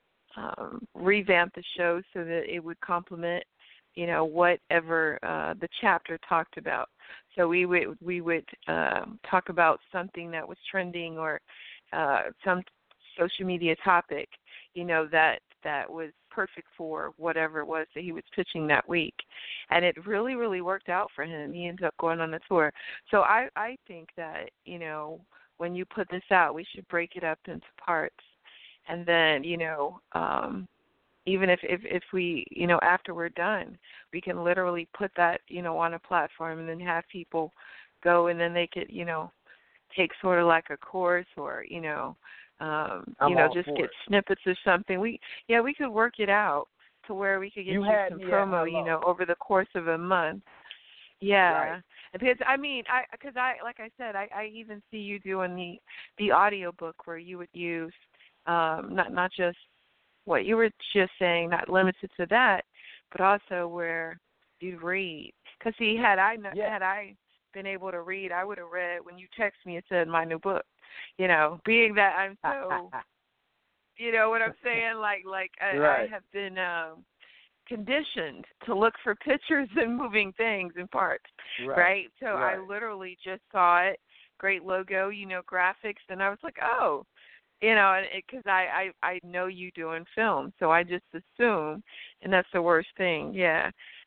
um, revamp the show so that it would complement, you know, whatever uh, the chapter talked about. So we would we would um, talk about something that was trending, or uh, some social media topic, you know, that that was perfect for whatever it was that he was pitching that week. And it really, really worked out for him. He ended up going on the tour. So I, I think that, you know, when you put this out, we should break it up into parts. And then, you know, um, even if, if, if we, you know, after we're done, we can literally put that, you know, on a platform and then have people go, and then they could, you know, take sort of like a course, or, you know, um, I'm you know, all just for get it. snippets or something. We, yeah, we could work it out to where we could get You you, had some me at promo, hello. you know, over the course of a month. Yeah. Right. Because I mean, I because I like I said, I, I even see you doing the the audio book where you would use um, not not just what you were just saying, not limited to that, but also where you'd read. Because see, had I not, yeah. had I been able to read, I would have read when you text me. It said my new book. You know, being that I'm so, you know what I'm saying? Like like I, right. I have been um, conditioned to look for pictures and moving things and parts, right? right? So right. I literally just saw it, great logo, you know, graphics, and I was like, oh, you know, because I, I I know you doing film, so I just assume, and that's the worst thing, yeah,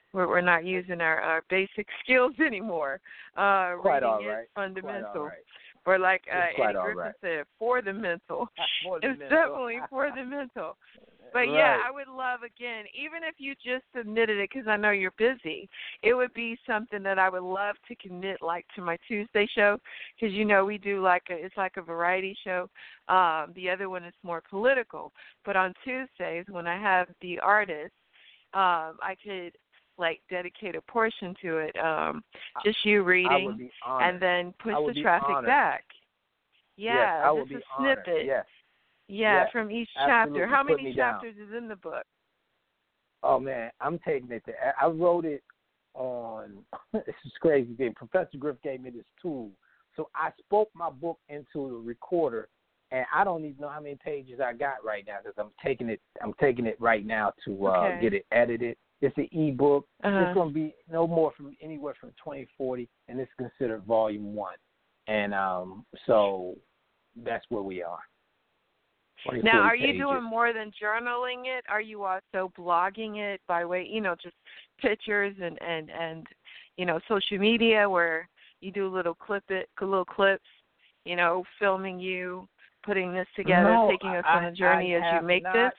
We're, we're not using our, our basic skills anymore. Uh, Quite reading all is right. fundamental. Quite all right. Or like uh, It's quite Eddie all Griffin right. said, for the mental. For the It's mental. definitely for the mental. But Right. yeah, I would love, again, even if you just submitted it, because I know you're busy, it would be something that I would love to commit, like, to my Tuesday show, because, you know, we do like a, it's like a variety show. Um, the other one is more political. But on Tuesdays, when I have the artists, um, I could, like, dedicate a portion to it, um, just you reading, I would be honored. and then push I would the be traffic honored. back. Yeah, yes, I would just be a honored. snippet. Yes. Yeah, yes. from each Absolutely. chapter. How Put many me down. chapters is in the book? Oh man, I'm taking it to. I wrote it on. This is crazy thing. Professor Griff gave me this tool, so I spoke my book into the recorder, and I don't even know how many pages I got right now because I'm taking it. I'm taking it right now to uh, Okay. get it edited. It's an ebook. Uh-huh. It's going to be no more from anywhere from twenty forty, and it's considered volume one. And um, so that's where we are. Now, are you pages. doing more than journaling it? Are you also blogging it by way, you know, just pictures and, and, and you know, social media where you do little clip it, little clips, you know, filming you, putting this together, No, taking us I, on a journey I as you have make not, this?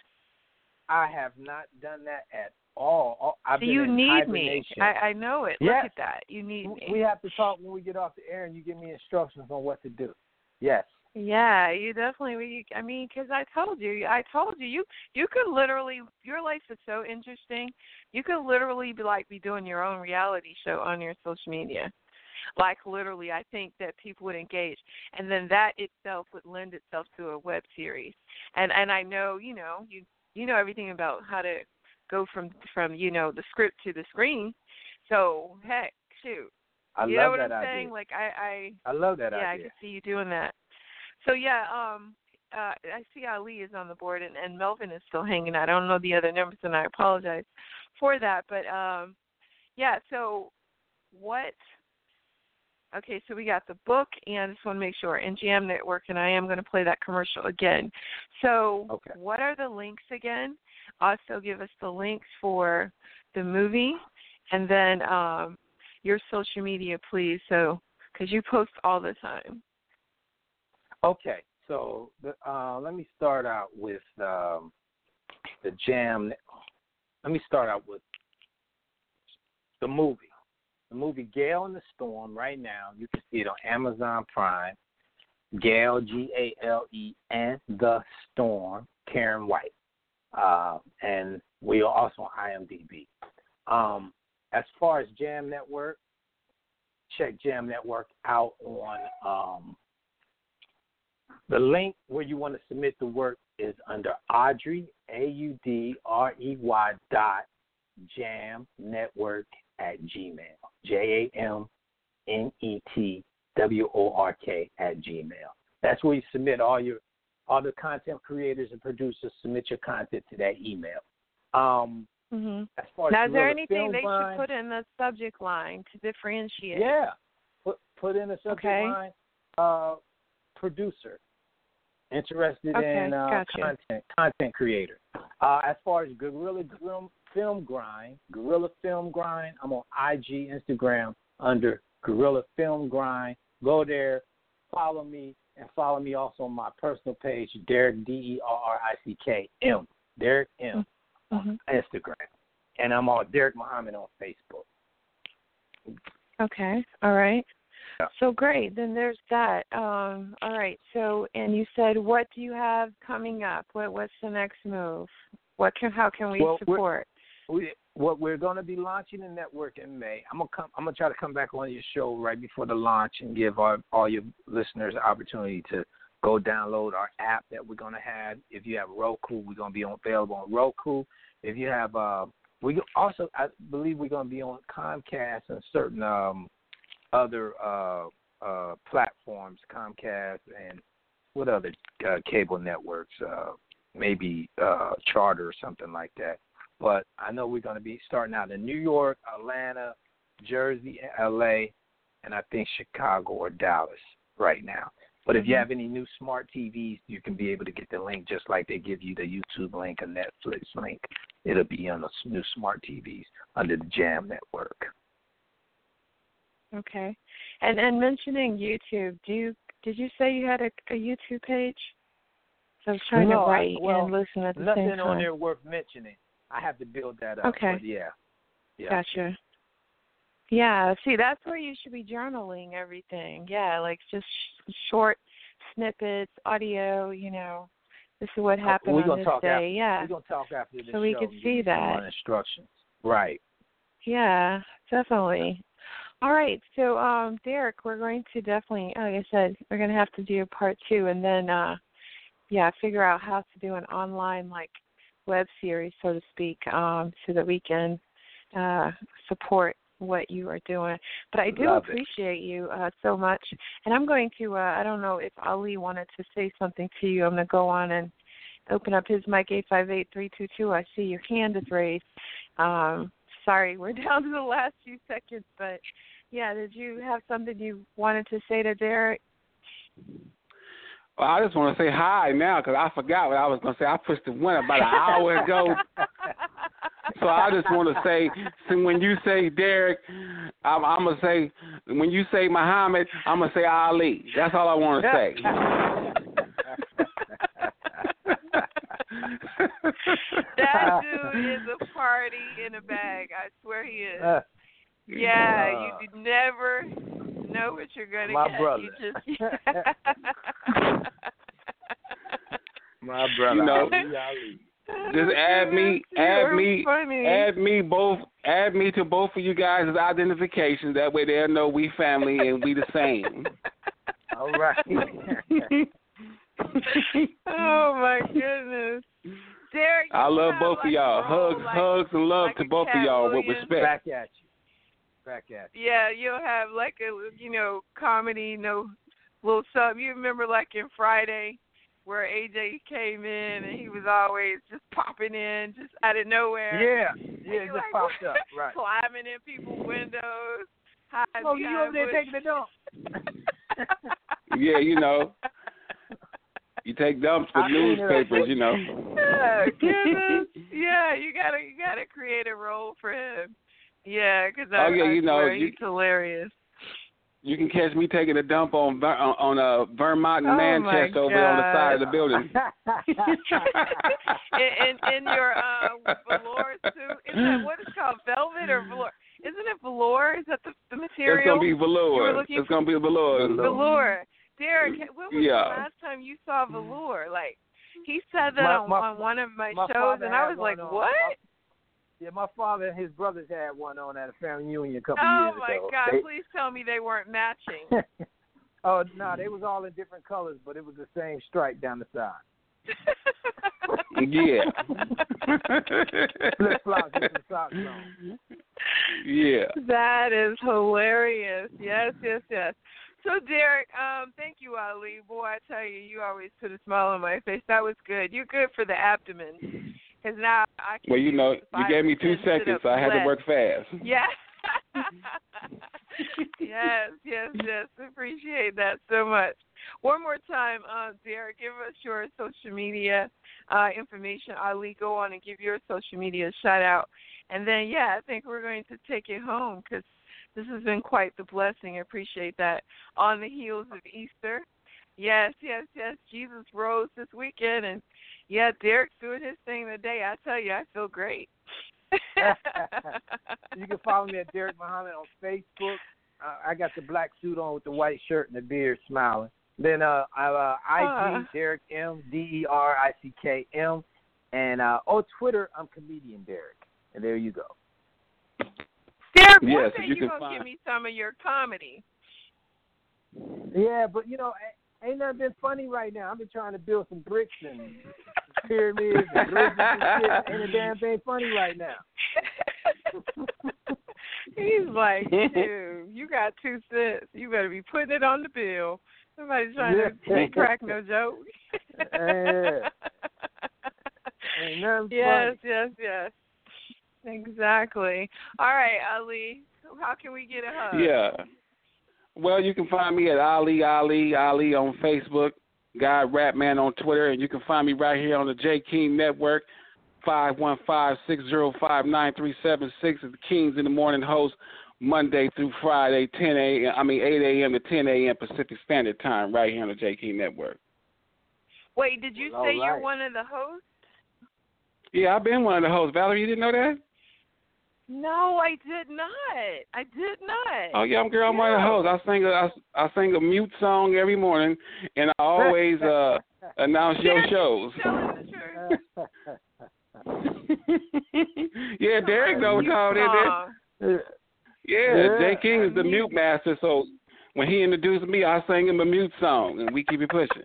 I have not done that at all. I've So been you in need me. hibernation. I, I know it. Yes. Look at that. You need me. We have to talk when we get off the air, and you give me instructions on what to do. Yes. Yeah, you definitely. We, I mean, because I told you, I told you, you you could literally. Your life is so interesting. You could literally be like be doing your own reality show on your social media. Like literally, I think that people would engage, and then that itself would lend itself to a web series. And and I know, you know, you you know everything about how to go from from you know the script to the screen. So heck, shoot. I you love know what that I'm idea. saying? Like I, I I love that yeah, idea. I can see you doing that. So yeah, um, uh, I see Ali is on the board and, and Melvin is still hanging out. I don't know the other numbers, and I apologize for that. But um, yeah, so what? Okay, so we got the book, and I just want to make sure, and Jam Network, and I am going to play that commercial again. So okay. What are the links again? Also give us the links for the movie, and then um, your social media, please, so because you post all the time. Okay, so the, uh, let me start out with um, the Jam. Let me start out with the movie. The movie Gale in the Storm right now. You can see it on Amazon Prime. Gale, G A L E, and The Storm, Karen White. Uh, and we are also on I M D B. Um, as far as Jam Network, check Jam Network out on um, the link where you want to submit the work is under Audrey, A U D R E Y dot Jam Network at Gmail. J A M N E T W O R K at Gmail. That's where you submit all your all the content creators and producers submit your content to that email. Um, mm-hmm. As far as now, is there Gorilla anything Film they Grind, should put in the subject line to differentiate? Yeah, put put in a subject Okay. line. Uh, producer, interested Okay, in uh, gotcha. content content creator. Uh, as far as Gorilla Film, Film Grind, Gorilla Film Grind, I'm on I G, Instagram under Gorilla Film Grind. Go there, follow me, and follow me also on my personal page, Derek D E R R I C K M, Derek M mm-hmm. on Instagram, and I'm on Derek Muhammad on Facebook. Okay, all right. Yeah. So great. Then there's that. Um, all right. So, and you said, what do you have coming up? What What's the next move? What can How can we Well, support? We, what we're going to be launching the network in May. I'm gonna come. I'm gonna try to come back on your show right before the launch and give our, all your listeners the opportunity to go download our app that we're going to have. If you have Roku, we're going to be on, available on Roku. If you have, uh, we also I believe we're going to be on Comcast and certain um, other uh, uh, platforms, Comcast and what other uh, cable networks, uh, maybe uh, Charter or something like that. But I know we're going to be starting out in New York, Atlanta, Jersey, L A, and I think Chicago or Dallas right now. But if you Mhm. have any new smart T Vs, you can be able to get the link just like they give you the YouTube link or Netflix link. It'll be on the s- new smart T Vs under the Jam Network. Okay. And and mentioning YouTube, do you did you say you had a, a YouTube page? So I was trying no, to write I, well, and listen at the nothing same time. on there worth mentioning. I have to build that up. Okay. But yeah. Yeah. Gotcha. Yeah, see, that's where you should be journaling everything. Yeah, like just sh- short snippets, audio, you know, this is what happened we're on gonna this talk day. after, yeah. We're going to talk after the so show. we could and see give you some that. more instructions. Right. Yeah, definitely. All right, so um, Derek, we're going to definitely, like I said, we're going to have to do a part two and then, uh, yeah, figure out how to do an online, like, web series, so to speak, um, so that we can uh, support what you are doing. But I do Love it. appreciate you uh, so much. And I'm going to, uh, I don't know if Ali wanted to say something to you. I'm going to go on and open up his mic, eight five eight, three two two. I see your hand is raised. Um, sorry, we're down to the last few seconds. But, yeah, did you have something you wanted to say to Derek? Well, I just want to say hi now because I forgot what I was going to say. I pushed the one about an hour ago. So I just want to say, so when you say Derek, I'm, I'm going to say, when you say Muhammad, I'm going to say Ali. That's all I want to say. That dude is a party in a bag. I swear he is. Uh, yeah, uh, you never know what you're going to my get. Brother. You just... my brother. You know, Ali. Just add me, add me, funny. add me both, add me to both of you guys' identifications. That way they'll know we family and we the same. All right. Oh my goodness, Derek! I love both like of y'all. Hugs, like, hugs, and love like to both of y'all Williams. with respect. Back at you. Back at you. Yeah, you'll have like a you know comedy, no little something. You remember like in Friday, where A J came in and he was always just popping in, just out of nowhere. Yeah, yeah, it just like, popped up, right. Climbing in people's windows. Hi, oh, you over there taking a dump. Yeah, you know. You take dumps for newspapers, you know. Oh, goodness. Yeah, you gotta you gotta create a role for him. Yeah, because I, oh, yeah, I you know, swear you, he's hilarious. You can catch me taking a dump on on, on a Vermont and Oh, Manchester my over on the side of the God. building. in, in in your uh, velour suit, is that what it's called, velvet or velour? Isn't it velour? Is that the, the material? It's gonna be you were velour. looking It's gonna be velour. Velour. Derek, when was Yeah. the last time you saw velour? Like, he said that My- on, my- on one of my, my shows, father and I had was one like, on. what? My, yeah, my father and his brothers had one on at a family reunion a couple Oh, years my ago. God. They- Please tell me they weren't matching. oh, no, they was all in different colors, but it was the same stripe down the side. Yeah. Flip flops with some socks on. Yeah. That is hilarious. Yes, yes, yes. So, Derek, um, thank you, Ali. Boy, I tell you, you always put a smile on my face. That was good. You're good for the abdomen. Because now I can Well, you do know, you five gave me or two ten seconds, sit-ups so I had to less. work fast. Yeah. yes, yes, yes. Appreciate that so much. One more time, uh, Derek, give us your social media uh, information. Ali, go on and give your social media a shout out. And then, yeah, I think we're going to take it home because this has been quite the blessing. I appreciate that. On the heels of Easter. Yes, yes, yes. Jesus rose this weekend. And, yeah, Derek's doing his thing today. I tell you, I feel great. You can follow me at Derek Muhammad on Facebook. Uh, I got the black suit on with the white shirt and the beard, smiling. Then uh, uh, I G, uh. Derek M, D E R I C K M. And uh, on Twitter, I'm Comedian Derek. And there you go. Derek, Yes, one day you you're can going to find- give me some of your comedy. Yeah, but, you know, ain't nothing been funny right now. I've been trying to build some bricks and pyramids and bridges and shit. Ain't a damn thing funny right now. He's like, dude, you got two cents. You better be putting it on the bill. Somebody's trying to crack no joke. Yeah. Ain't nothing yes, funny. yes, yes. Exactly. All right, Ali, how can we get a hug? Yeah. Well, you can find me at Ali Ali Ali on Facebook, God Rapman on Twitter, and you can find me right here on the J King Network, five one five, six zero five, nine three seven six is the Kings in the Morning host, Monday through Friday, ten a.m. I mean eight a.m. to ten a.m. Pacific Standard Time, right here on the J King Network. Wait, did you Well, say all right. you're one of the hosts? Yeah, I've been one of the hosts. Valerie, you didn't know that? No, I did not. I did not. Oh yeah, I'm girl. I'm one of the hosts. I sing a I, I sing a mute song every morning, and I always uh, announce your shows. Yeah, Derek knows how it is. Yeah, Yeah. Jay King is the mute master, so when he introduced me, I sang him a mute song, and we keep it pushing.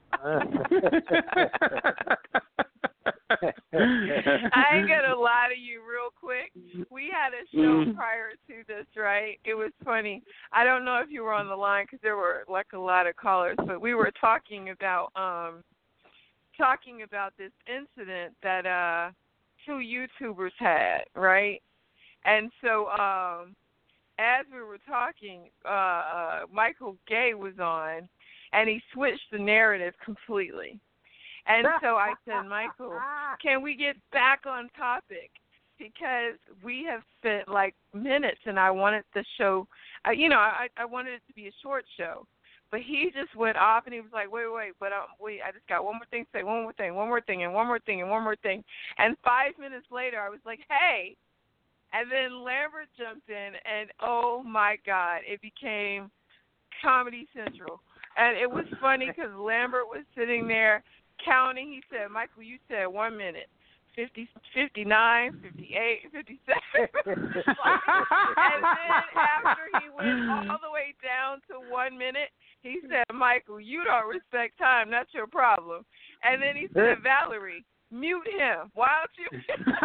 I ain't gonna lie to you real quick. We had a show Mhm. prior to this, right? It was funny. I don't know if you were on the line because there were like a lot of callers, but we were talking about um talking about this incident that uh two YouTubers had, right? And so um as we were talking, uh, uh Michael Gay was on, and he switched the narrative completely. And so I said, Michael, can we get back on topic? Because we have spent like minutes, and I wanted the show, uh, you know, I, I wanted it to be a short show. But he just went off, and he was like, wait, wait, but um, wait, I just got one more thing to say, one more thing, one more thing, and one more thing, and one more thing. And five minutes later, I was like, hey. And then Lambert jumped in, and oh, my God, it became Comedy Central. And it was funny because Lambert was sitting there counting. He said, Michael, you said one minute, fifty, fifty-nine, fifty-eight, fifty-seven. And then after he went all the way down to one minute, he said, Michael, you don't respect time. That's your problem. And then he said, Valerie, mute him. Why don't you?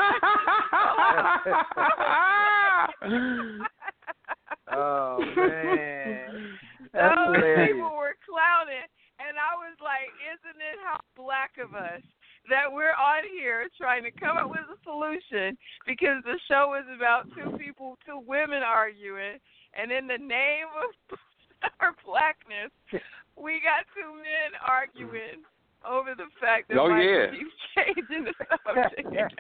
Oh, man. That's Those hilarious. people were clowning. And I was like, isn't it how black of us that we're on here trying to come up with a solution because the show is about two people, two women arguing, and in the name of our blackness, we got two men arguing over the fact that Oh, Michael yeah. keeps changing the subject.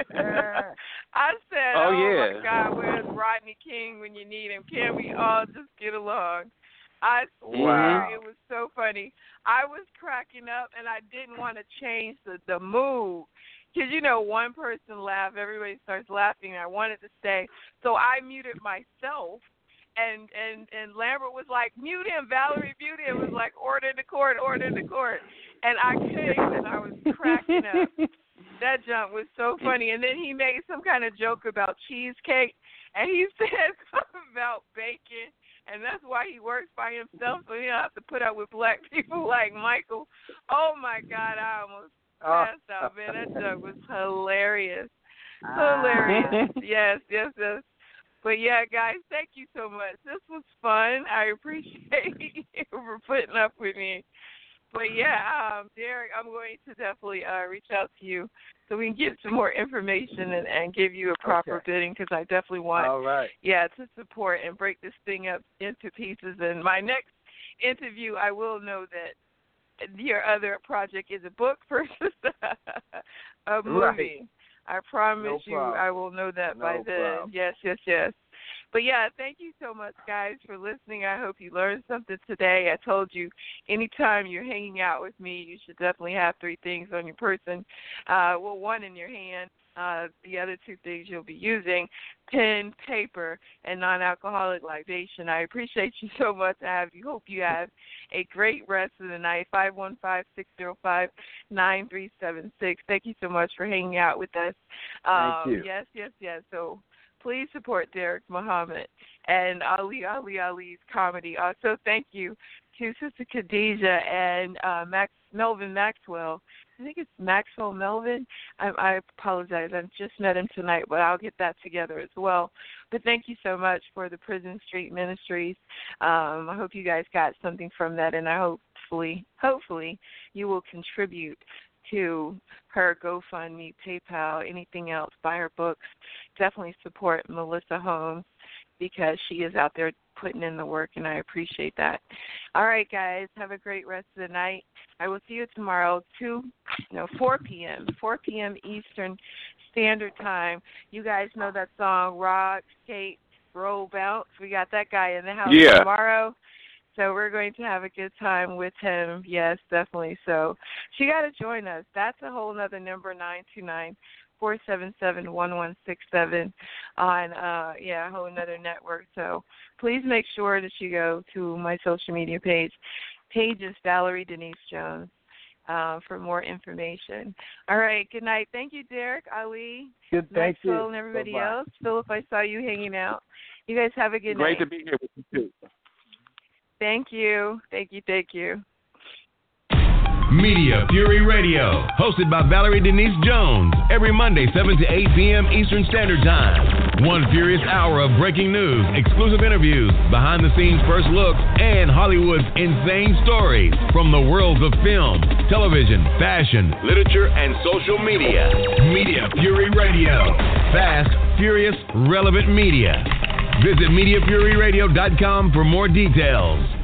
I said, Oh, oh, yeah. my God, where's Rodney King when you need him? Can't we all just get along? I swear Wow. it was so funny. I was cracking up, and I didn't want to change the, the mood. Because, you know, one person laughed, everybody starts laughing. I wanted to stay. So I muted myself, and, and, and Lambert was like, mute him, Valerie, mute him. It was like, order in the court, order in the court. And I couldn't, and I was cracking up. That jump was so funny. And then he made some kind of joke about cheesecake, and he said something about bacon. And that's why he works by himself, so he don't have to put up with black people like Michael. Oh, my God, I almost passed out, man. That joke was hilarious. Hilarious. Yes, yes, yes. But, yeah, guys, thank you so much. This was fun. I appreciate you for putting up with me. But, yeah, um, Derek, I'm going to definitely uh, reach out to you so we can get some more information and, and give you a proper Okay. bidding because I definitely want, All right. yeah, to support and break this thing up into pieces. And my next interview, I will know that your other project is a book versus a movie. Right. I promise No you problem. I will know that by No then. problem. Yes, yes, yes. But, yeah, thank you so much, guys, for listening. I hope you learned something today. I told you anytime you're hanging out with me, you should definitely have three things on your person. Uh, well, one in your hand. Uh, the other two things you'll be using, pen, paper, and non-alcoholic libation. I appreciate you so much. I have you. Hope you have a great rest of the night. five one five, six zero five, nine three seven six. Thank you so much for hanging out with us. Um, Thank you. Yes, yes, yes. So please support Derek Muhammad and Ali Ali Ali's comedy. Also, thank you to Sister Khadijah and uh, Max Melvin Maxwell. I think it's Maxwell Melvin. I, I apologize. I just met him tonight, but I'll get that together as well. But thank you so much for the Prison Street Ministries. Um, I hope you guys got something from that, and I hopefully, hopefully, you will contribute to her GoFundMe, PayPal, anything else. Buy her books. Definitely support Melissa Holmes, because she is out there putting in the work, and I appreciate that. All right, guys, have a great rest of the night. I will see you tomorrow, two, no, four p.m., four p.m. Eastern Standard Time. You guys know that song, Rock, Skate, Roll, Bounce. We got that guy in the house yeah. tomorrow. So we're going to have a good time with him. Yes, definitely. So she got to join us. That's a whole other number, nine two nine, four seven seven, one one six seven on, uh, yeah, a whole another network. So please make sure that you go to my social media page. Page is Valerie Denise Jones uh, for more information. All right, good night. Thank you, Derek, Ali, good, thank Maxwell, you. and everybody Bye-bye. else. Philip, I saw you hanging out. You guys have a good Great night. Great to be here with you, too. Thank you. Thank you. Thank you. Media Fury Radio, hosted by Valerie Denise Jones, every Monday, seven to eight p.m. Eastern Standard Time. One furious hour of breaking news, exclusive interviews, behind-the-scenes first looks, and Hollywood's insane stories from the worlds of film, television, fashion, literature, and social media. Media Fury Radio. Fast, furious, relevant media. Visit media fury radio dot com for more details.